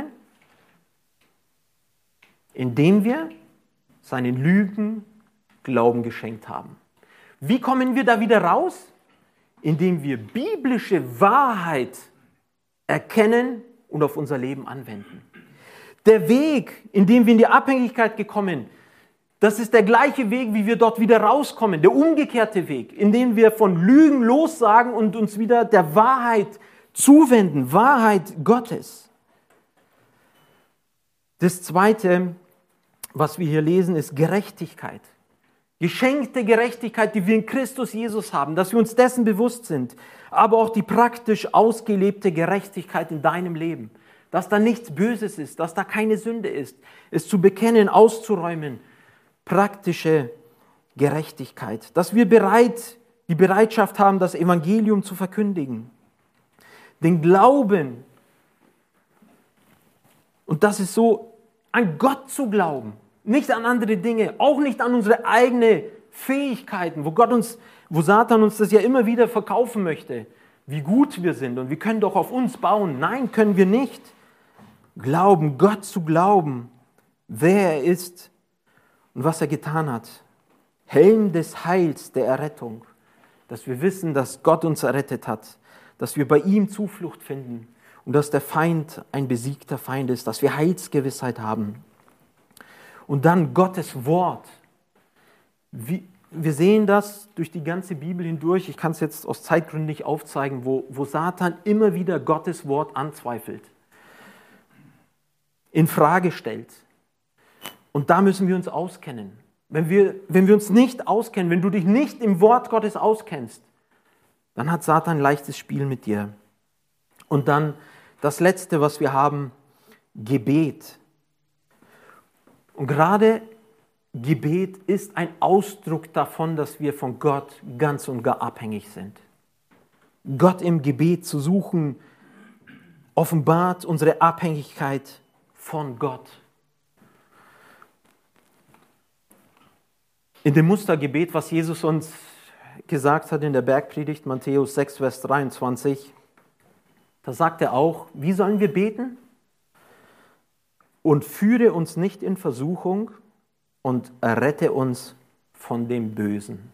Indem wir seinen Lügen Glauben geschenkt haben. Wie kommen wir da wieder raus? Indem wir biblische Wahrheit erkennen und auf unser Leben anwenden. Der Weg, in dem wir in die Abhängigkeit gekommen sind, das ist der gleiche Weg, wie wir dort wieder rauskommen, der umgekehrte Weg, in dem wir von Lügen lossagen und uns wieder der Wahrheit zuwenden, Wahrheit Gottes. Das Zweite, was wir hier lesen, ist Gerechtigkeit. Geschenkte Gerechtigkeit, die wir in Christus Jesus haben, dass wir uns dessen bewusst sind, aber auch die praktisch ausgelebte Gerechtigkeit in deinem Leben, dass da nichts Böses ist, dass da keine Sünde ist, es zu bekennen, auszuräumen, praktische Gerechtigkeit, dass wir bereit, die Bereitschaft haben, das Evangelium zu verkündigen, den Glauben, und das ist so, an Gott zu glauben, nicht an andere Dinge, auch nicht an unsere eigenen Fähigkeiten, wo Gott uns, wo Satan uns das ja immer wieder verkaufen möchte, wie gut wir sind und wir können doch auf uns bauen. Nein, können wir nicht. Glauben, Gott zu glauben, wer er ist und was er getan hat. Helm des Heils, der Errettung, dass wir wissen, dass Gott uns errettet hat, dass wir bei ihm Zuflucht finden und dass der Feind ein besiegter Feind ist, dass wir Heilsgewissheit haben. Und dann Gottes Wort. Wie, wir sehen das durch die ganze Bibel hindurch. Ich kann es jetzt aus Zeitgründen nicht aufzeigen, wo, wo Satan immer wieder Gottes Wort anzweifelt, in Frage stellt. Und da müssen wir uns auskennen. Wenn wir, wenn wir uns nicht auskennen, wenn du dich nicht im Wort Gottes auskennst, dann hat Satan ein leichtes Spiel mit dir. Und dann das Letzte, was wir haben, Gebet. Und gerade Gebet ist ein Ausdruck davon, dass wir von Gott ganz und gar abhängig sind. Gott im Gebet zu suchen, offenbart unsere Abhängigkeit von Gott. In dem Mustergebet, was Jesus uns gesagt hat in der Bergpredigt, Matthäus sechs, Vers dreiundzwanzig, da sagt er auch, wie sollen wir beten? Und führe uns nicht in Versuchung und errette uns von dem Bösen.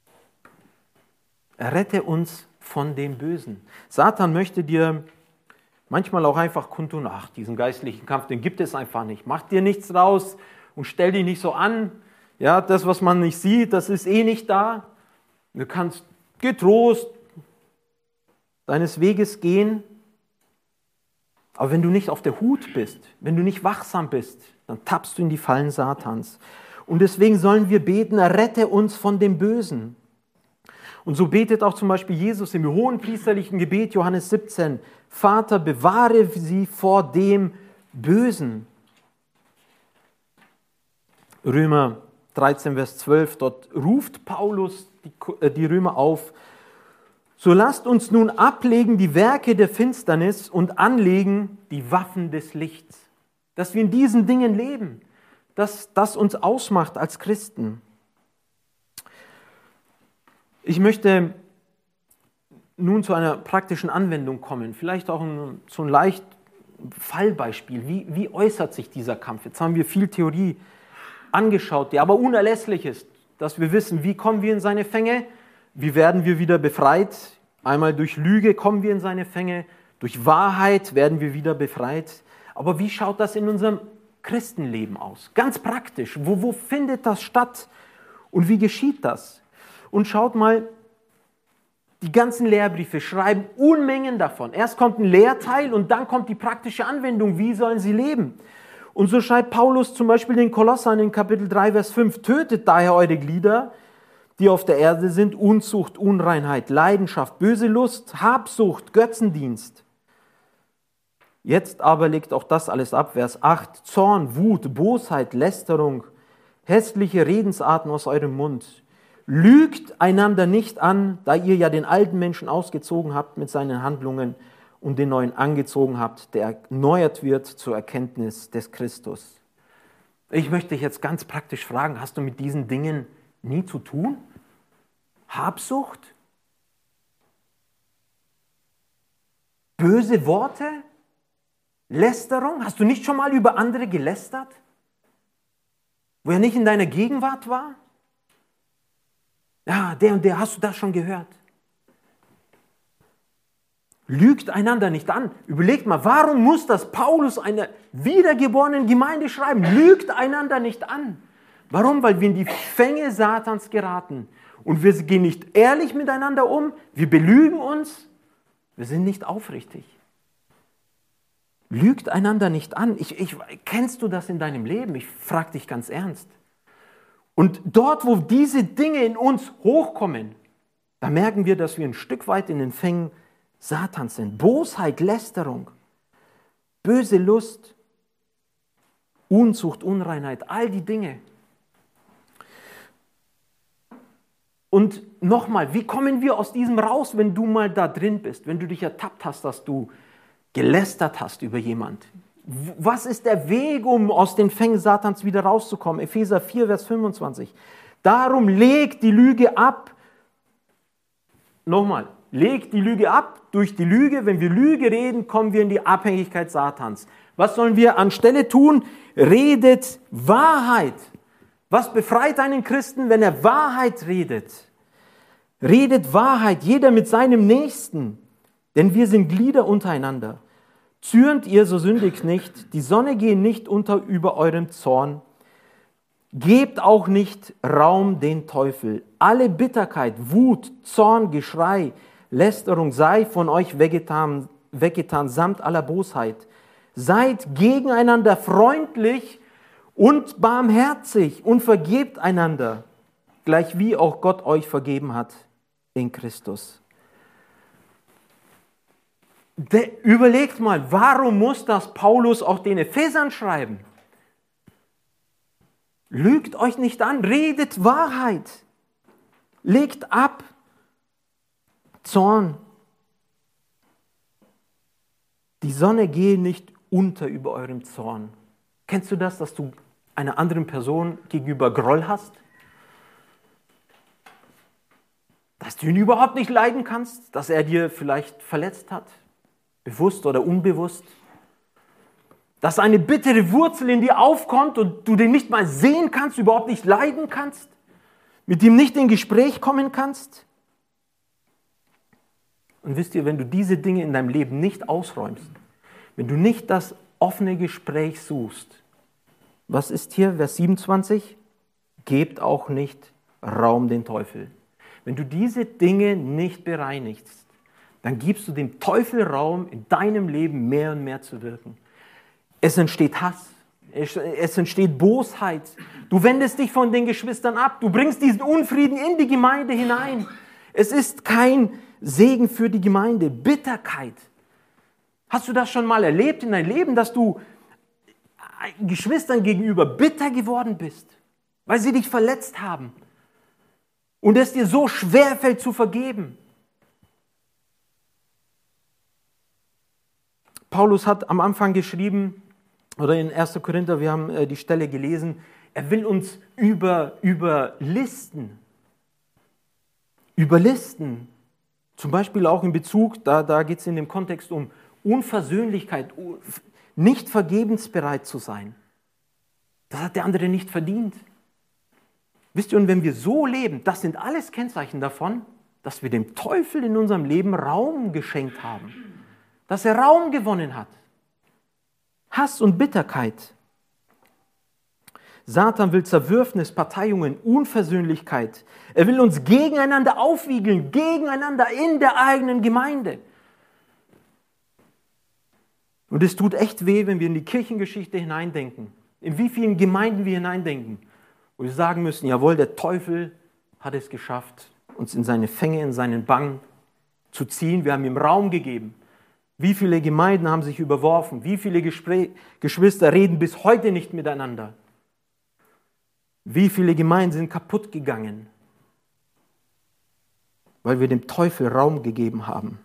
Errette uns von dem Bösen. Satan möchte dir manchmal auch einfach kundtun, ach, diesen geistlichen Kampf, den gibt es einfach nicht. Mach dir nichts draus und stell dich nicht so an. Ja, das, was man nicht sieht, das ist eh nicht da. Du kannst getrost deines Weges gehen. Aber wenn du nicht auf der Hut bist, wenn du nicht wachsam bist, dann tappst du in die Fallen Satans. Und deswegen sollen wir beten, errette uns von dem Bösen. Und so betet auch zum Beispiel Jesus im hohenpriesterlichen Gebet, Johannes siebzehn, Vater, bewahre sie vor dem Bösen. Römer dreizehn, Vers zwölf, dort ruft Paulus die, die Römer auf, so lasst uns nun ablegen die Werke der Finsternis und anlegen die Waffen des Lichts. Dass wir in diesen Dingen leben, dass das uns ausmacht als Christen. Ich möchte nun zu einer praktischen Anwendung kommen, vielleicht auch ein, so ein leicht Fallbeispiel. Wie, wie äußert sich dieser Kampf? Jetzt haben wir viel Theorie angeschaut, die aber unerlässlich ist, dass wir wissen, wie kommen wir in seine Fänge, wie werden wir wieder befreit. Einmal durch Lüge kommen wir in seine Fänge, durch Wahrheit werden wir wieder befreit. Aber wie schaut das in unserem Christenleben aus? Ganz praktisch, wo, wo findet das statt und wie geschieht das? Und schaut mal, die ganzen Lehrbriefe schreiben Unmengen davon. Erst kommt ein Lehrteil und dann kommt die praktische Anwendung. Wie sollen sie leben? Und so schreibt Paulus zum Beispiel den Kolossern in Kapitel drei, Vers fünf, tötet daher eure Glieder, die auf der Erde sind, Unzucht, Unreinheit, Leidenschaft, böse Lust, Habsucht, Götzendienst. Jetzt aber legt auch das alles ab, Vers acht, Zorn, Wut, Bosheit, Lästerung, hässliche Redensarten aus eurem Mund. Lügt einander nicht an, da ihr ja den alten Menschen ausgezogen habt mit seinen Handlungen und den neuen angezogen habt, der erneuert wird zur Erkenntnis des Christus. Ich möchte dich jetzt ganz praktisch fragen, hast du mit diesen Dingen nie zu tun? Habsucht? Böse Worte? Lästerung? Hast du nicht schon mal über andere gelästert? Wo er nicht in deiner Gegenwart war? Ja, der und der, hast du das schon gehört? Lügt einander nicht an. Überlegt mal, warum muss das Paulus einer wiedergeborenen Gemeinde schreiben? Lügt einander nicht an. Warum? Weil wir in die Fänge Satans geraten. Und wir gehen nicht ehrlich miteinander um, wir belügen uns, wir sind nicht aufrichtig. Lügt einander nicht an. Ich, ich, kennst du das in deinem Leben? Ich frage dich ganz ernst. Und dort, wo diese Dinge in uns hochkommen, da merken wir, dass wir ein Stück weit in den Fängen Satans sind. Bosheit, Lästerung, böse Lust, Unzucht, Unreinheit, all die Dinge. Und nochmal, wie kommen wir aus diesem raus, wenn du mal da drin bist, wenn du dich ertappt hast, dass du gelästert hast über jemand? Was ist der Weg, um aus den Fängen Satans wieder rauszukommen? Epheser vier, Vers fünfundzwanzig. Darum legt die Lüge ab. Nochmal, legt die Lüge ab. Durch die Lüge, wenn wir Lüge reden, kommen wir in die Abhängigkeit Satans. Was sollen wir anstelle tun? Redet Wahrheit. Was befreit einen Christen, wenn er Wahrheit redet? Redet Wahrheit, jeder mit seinem Nächsten, denn wir sind Glieder untereinander. Zürnt ihr, so sündigt nicht, die Sonne gehe nicht unter über eurem Zorn. Gebt auch nicht Raum den Teufel. Alle Bitterkeit, Wut, Zorn, Geschrei, Lästerung sei von euch weggetan, weggetan samt aller Bosheit. Seid gegeneinander freundlich und barmherzig und vergebt einander, gleich wie auch Gott euch vergeben hat in Christus. De, überlegt mal, warum muss das Paulus auch den Ephesern schreiben? Lügt euch nicht an, redet Wahrheit, legt ab Zorn. Die Sonne gehe nicht unter über eurem Zorn. Kennst du das, dass du einer anderen Person gegenüber Groll hast? du ihn überhaupt nicht leiden kannst, dass er dir vielleicht verletzt hat, bewusst oder unbewusst, dass eine bittere Wurzel in dir aufkommt und du den nicht mal sehen kannst, überhaupt nicht leiden kannst, mit ihm nicht in Gespräch kommen kannst. Und wisst ihr, wenn du diese Dinge in deinem Leben nicht ausräumst, wenn du nicht das offene Gespräch suchst, was ist hier, Vers siebenundzwanzig? Gebt auch nicht Raum den Teufel. Wenn du diese Dinge nicht bereinigst, dann gibst du dem Teufel Raum, in deinem Leben mehr und mehr zu wirken. Es entsteht Hass, es, es entsteht Bosheit. Du wendest dich von den Geschwistern ab, du bringst diesen Unfrieden in die Gemeinde hinein. Es ist kein Segen für die Gemeinde, Bitterkeit. Hast du das schon mal erlebt in deinem Leben, dass du Geschwistern gegenüber bitter geworden bist, weil sie dich verletzt haben und es dir so schwer fällt zu vergeben? Paulus hat am Anfang geschrieben, oder in erster Korinther, wir haben äh, die Stelle gelesen, er will uns über, überlisten. Überlisten. Zum Beispiel auch in Bezug, da, da geht es in dem Kontext um Unversöhnlichkeit, nicht vergebensbereit zu sein. Das hat der andere nicht verdient. Wisst ihr, und wenn wir so leben, das sind alles Kennzeichen davon, dass wir dem Teufel in unserem Leben Raum geschenkt haben. Dass er Raum gewonnen hat. Hass und Bitterkeit. Satan will Zerwürfnis, Parteiungen, Unversöhnlichkeit. Er will uns gegeneinander aufwiegeln, gegeneinander in der eigenen Gemeinde. Und es tut echt weh, wenn wir in die Kirchengeschichte hineindenken. In wie vielen Gemeinden wir hineindenken. Wo wir sagen müssen, jawohl, der Teufel hat es geschafft, uns in seine Fänge, in seinen Bann zu ziehen. Wir haben ihm Raum gegeben. Wie viele Gemeinden haben sich überworfen? Wie viele Gespräch- Geschwister reden bis heute nicht miteinander? Wie viele Gemeinden sind kaputt gegangen, weil wir dem Teufel Raum gegeben haben?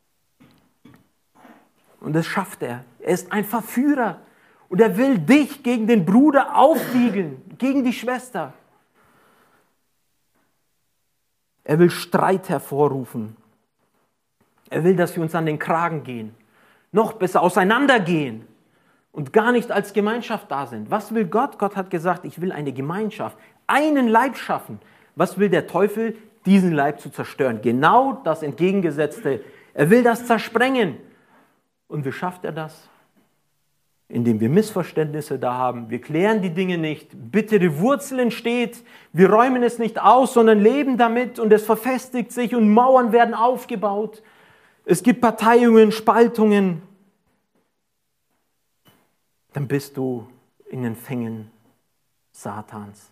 Und das schafft er. Er ist ein Verführer. Und er will dich gegen den Bruder aufwiegeln, gegen die Schwester. Er will Streit hervorrufen. Er will, dass wir uns an den Kragen gehen. Noch besser auseinandergehen und gar nicht als Gemeinschaft da sind. Was will Gott? Gott hat gesagt, ich will eine Gemeinschaft, einen Leib schaffen. Was will der Teufel? Diesen Leib zu zerstören. Genau das Entgegengesetzte. Er will das zersprengen. Und wie schafft er das? Indem wir Missverständnisse da haben. Wir klären die Dinge nicht. Bittere Wurzel entsteht. Wir räumen es nicht aus, sondern leben damit und es verfestigt sich und Mauern werden aufgebaut. Es gibt Parteiungen, Spaltungen. Dann bist du in den Fängen Satans.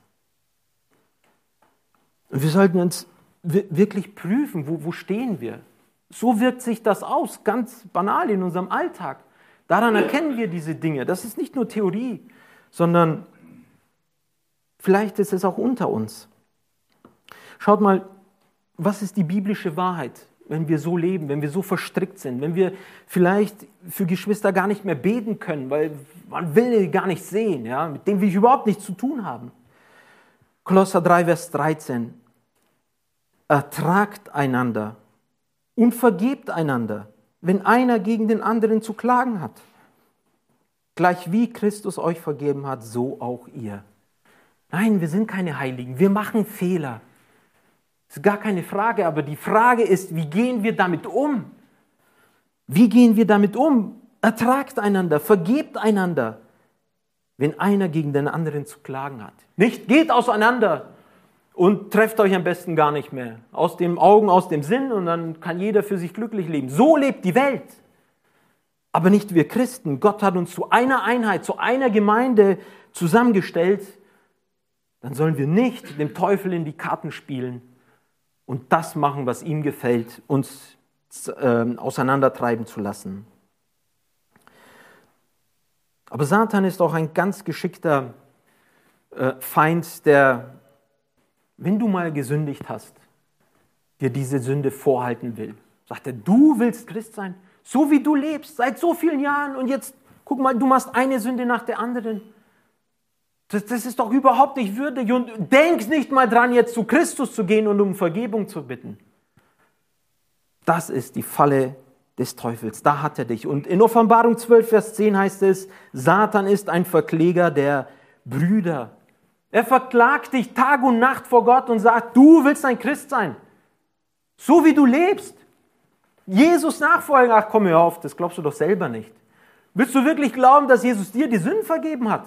Und wir sollten uns wirklich prüfen, wo, wo stehen wir? So wirkt sich das aus, ganz banal in unserem Alltag. Daran erkennen wir diese Dinge. Das ist nicht nur Theorie, sondern vielleicht ist es auch unter uns. Schaut mal, was ist die biblische Wahrheit, wenn wir so leben, wenn wir so verstrickt sind, wenn wir vielleicht für Geschwister gar nicht mehr beten können, weil man will die gar nicht sehen, ja, mit denen wir überhaupt nichts zu tun haben. Kolosser drei, Vers dreizehn. Ertragt einander und vergebt einander, wenn einer gegen den anderen zu klagen hat. Gleich wie Christus euch vergeben hat, so auch ihr. Nein, wir sind keine Heiligen, wir machen Fehler. Das ist gar keine Frage, aber die Frage ist, wie gehen wir damit um? Wie gehen wir damit um? Ertragt einander, vergebt einander, wenn einer gegen den anderen zu klagen hat. Nicht, geht auseinander und trefft euch am besten gar nicht mehr. Aus den Augen, aus dem Sinn und dann kann jeder für sich glücklich leben. So lebt die Welt. Aber nicht wir Christen. Gott hat uns zu einer Einheit, zu einer Gemeinde zusammengestellt. Dann sollen wir nicht dem Teufel in die Karten spielen und das machen, was ihm gefällt, uns äh, auseinandertreiben zu lassen. Aber Satan ist auch ein ganz geschickter äh, Feind, der, wenn du mal gesündigt hast, dir diese Sünde vorhalten will. Sagt er, du willst Christ sein, so wie du lebst, seit so vielen Jahren und jetzt, guck mal, du machst eine Sünde nach der anderen. Das, das ist doch überhaupt nicht würdig und denk nicht mal dran, jetzt zu Christus zu gehen und um Vergebung zu bitten. Das ist die Falle des Teufels. Da hat er dich. Und in Offenbarung zwölf, Vers zehn heißt es, Satan ist ein Verkläger der Brüder. Er verklagt dich Tag und Nacht vor Gott und sagt, du willst ein Christ sein. So wie du lebst. Jesus nachfolgen. Ach komm, hör auf, das glaubst du doch selber nicht. Willst du wirklich glauben, dass Jesus dir die Sünden vergeben hat?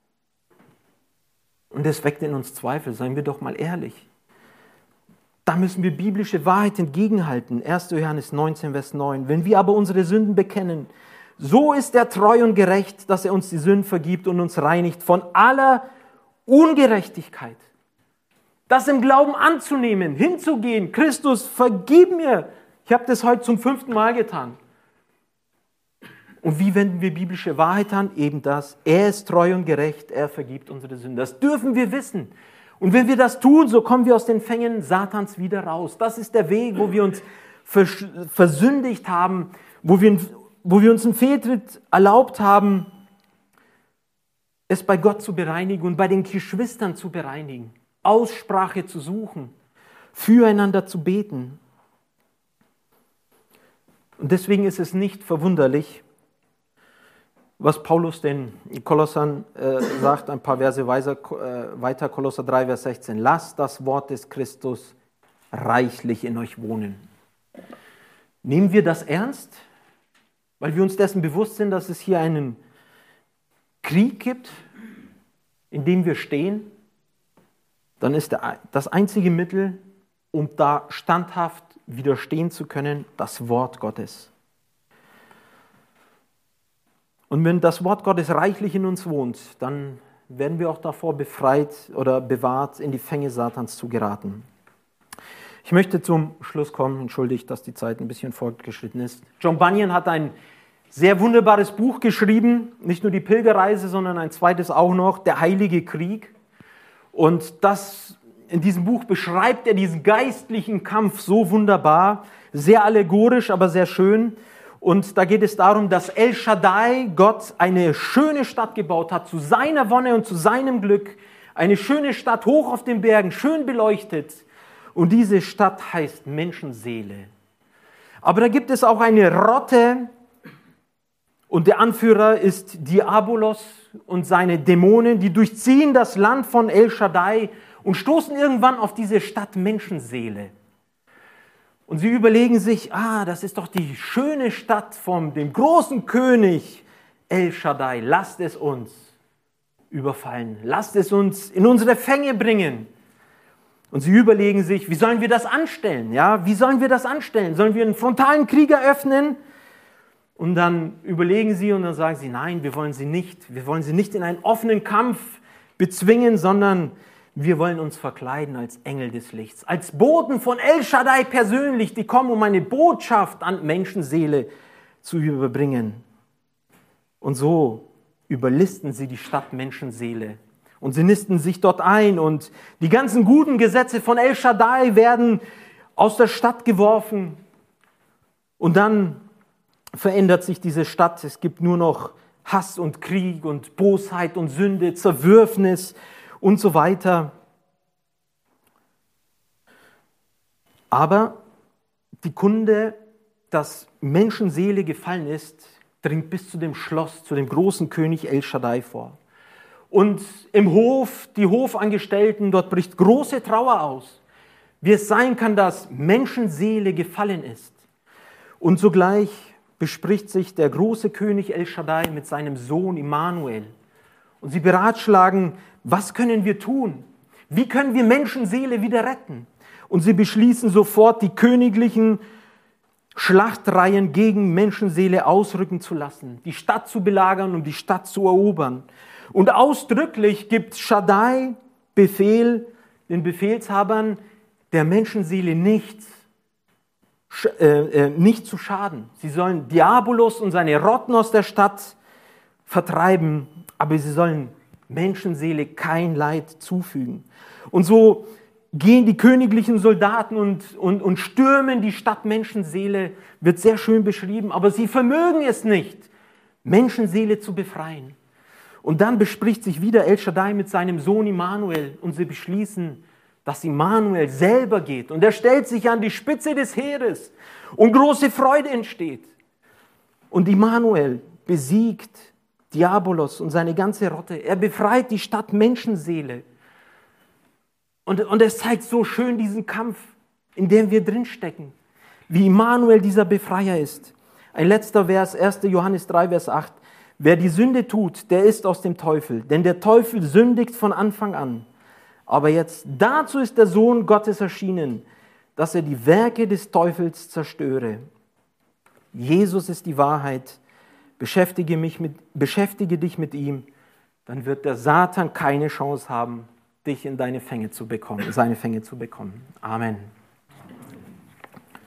Und das weckt in uns Zweifel, seien wir doch mal ehrlich. Da müssen wir biblische Wahrheit entgegenhalten. erster Johannes neunzehn, Vers neun. Wenn wir aber unsere Sünden bekennen, so ist er treu und gerecht, dass er uns die Sünden vergibt und uns reinigt von aller Ungerechtigkeit. Das im Glauben anzunehmen, hinzugehen. Christus, vergib mir. Ich habe das heute zum fünften Mal getan. Und wie wenden wir biblische Wahrheit an? Eben das. Er ist treu und gerecht, er vergibt unsere Sünden. Das dürfen wir wissen. Und wenn wir das tun, so kommen wir aus den Fängen Satans wieder raus. Das ist der Weg, wo wir uns versündigt haben, wo wir, wo wir uns einen Fehltritt erlaubt haben, es bei Gott zu bereinigen und bei den Geschwistern zu bereinigen, Aussprache zu suchen, füreinander zu beten. Und deswegen ist es nicht verwunderlich, was Paulus den Kolossern äh, sagt, ein paar Verse weiter, äh, weiter, Kolosser drei, Vers sechzehn. Lasst das Wort des Christus reichlich in euch wohnen. Nehmen wir das ernst, weil wir uns dessen bewusst sind, dass es hier einen Krieg gibt, in dem wir stehen? Dann ist der, das einzige Mittel, um da standhaft widerstehen zu können, das Wort Gottes. Und wenn das Wort Gottes reichlich in uns wohnt, dann werden wir auch davor befreit oder bewahrt, in die Fänge Satans zu geraten. Ich möchte zum Schluss kommen, entschuldigt, dass die Zeit ein bisschen fortgeschritten ist. John Bunyan hat ein sehr wunderbares Buch geschrieben, nicht nur die Pilgerreise, sondern ein zweites auch noch, Der Heilige Krieg. Und das, in diesem Buch beschreibt er diesen geistlichen Kampf so wunderbar, sehr allegorisch, aber sehr schön. Und da geht es darum, dass El Shaddai, Gott, eine schöne Stadt gebaut hat, zu seiner Wonne und zu seinem Glück. Eine schöne Stadt hoch auf den Bergen, schön beleuchtet. Und diese Stadt heißt Menschenseele. Aber da gibt es auch eine Rotte und der Anführer ist Diabolos und seine Dämonen, die durchziehen das Land von El Shaddai und stoßen irgendwann auf diese Stadt Menschenseele. Und sie überlegen sich, ah, das ist doch die schöne Stadt von dem großen König El Shaddai. Lasst es uns überfallen. Lasst es uns in unsere Fänge bringen. Und sie überlegen sich, wie sollen wir das anstellen? Ja, wie sollen wir das anstellen? Sollen wir einen frontalen Krieg eröffnen? Und dann überlegen sie und dann sagen sie, nein, wir wollen sie nicht. Wir wollen sie nicht in einen offenen Kampf bezwingen, sondern wir wollen uns verkleiden als Engel des Lichts, als Boten von El Shaddai persönlich, die kommen, um eine Botschaft an Menschenseele zu überbringen. Und so überlisten sie die Stadt Menschenseele. Und sie nisten sich dort ein und die ganzen guten Gesetze von El Shaddai werden aus der Stadt geworfen. Und dann verändert sich diese Stadt. Es gibt nur noch Hass und Krieg und Bosheit und Sünde, Zerwürfnis und so weiter. Aber die Kunde, dass Menschenseele gefallen ist, dringt bis zu dem Schloss, zu dem großen König El Shaddai vor. Und im Hof, die Hofangestellten, dort bricht große Trauer aus, wie es sein kann, dass Menschenseele gefallen ist. Und sogleich bespricht sich der große König El Shaddai mit seinem Sohn Immanuel. Und sie beratschlagen, was können wir tun? Wie können wir Menschenseele wieder retten? Und sie beschließen sofort, die königlichen Schlachtreihen gegen Menschenseele ausrücken zu lassen, die Stadt zu belagern und die Stadt zu erobern. Und ausdrücklich gibt Shaddai Befehl, den Befehlshabern, der Menschenseele nicht, äh, nicht zu schaden. Sie sollen Diabolos und seine Rotten aus der Stadt vertreiben, aber sie sollen Menschenseele kein Leid zufügen. Und so gehen die königlichen Soldaten und, und, und stürmen die Stadt Menschenseele, wird sehr schön beschrieben, aber sie vermögen es nicht, Menschenseele zu befreien. Und dann bespricht sich wieder El Shaddai mit seinem Sohn Immanuel und sie beschließen, dass Immanuel selber geht. Und er stellt sich an die Spitze des Heeres Und große Freude entsteht. Und Immanuel besiegt Diabolos und seine ganze Rotte. Er befreit die Stadt Menschenseele. Und, und es zeigt so schön diesen Kampf, in dem wir drinstecken. Wie Immanuel dieser Befreier ist. Ein letzter Vers, erster Johannes drei, Vers acht. Wer die Sünde tut, der ist aus dem Teufel. Denn der Teufel sündigt von Anfang an. Aber jetzt, dazu ist der Sohn Gottes erschienen, dass er die Werke des Teufels zerstöre. Jesus ist die Wahrheit. Beschäftige, mich mit, beschäftige dich mit ihm, dann wird der Satan keine Chance haben, dich in deine Fänge zu bekommen, seine Fänge zu bekommen. Amen.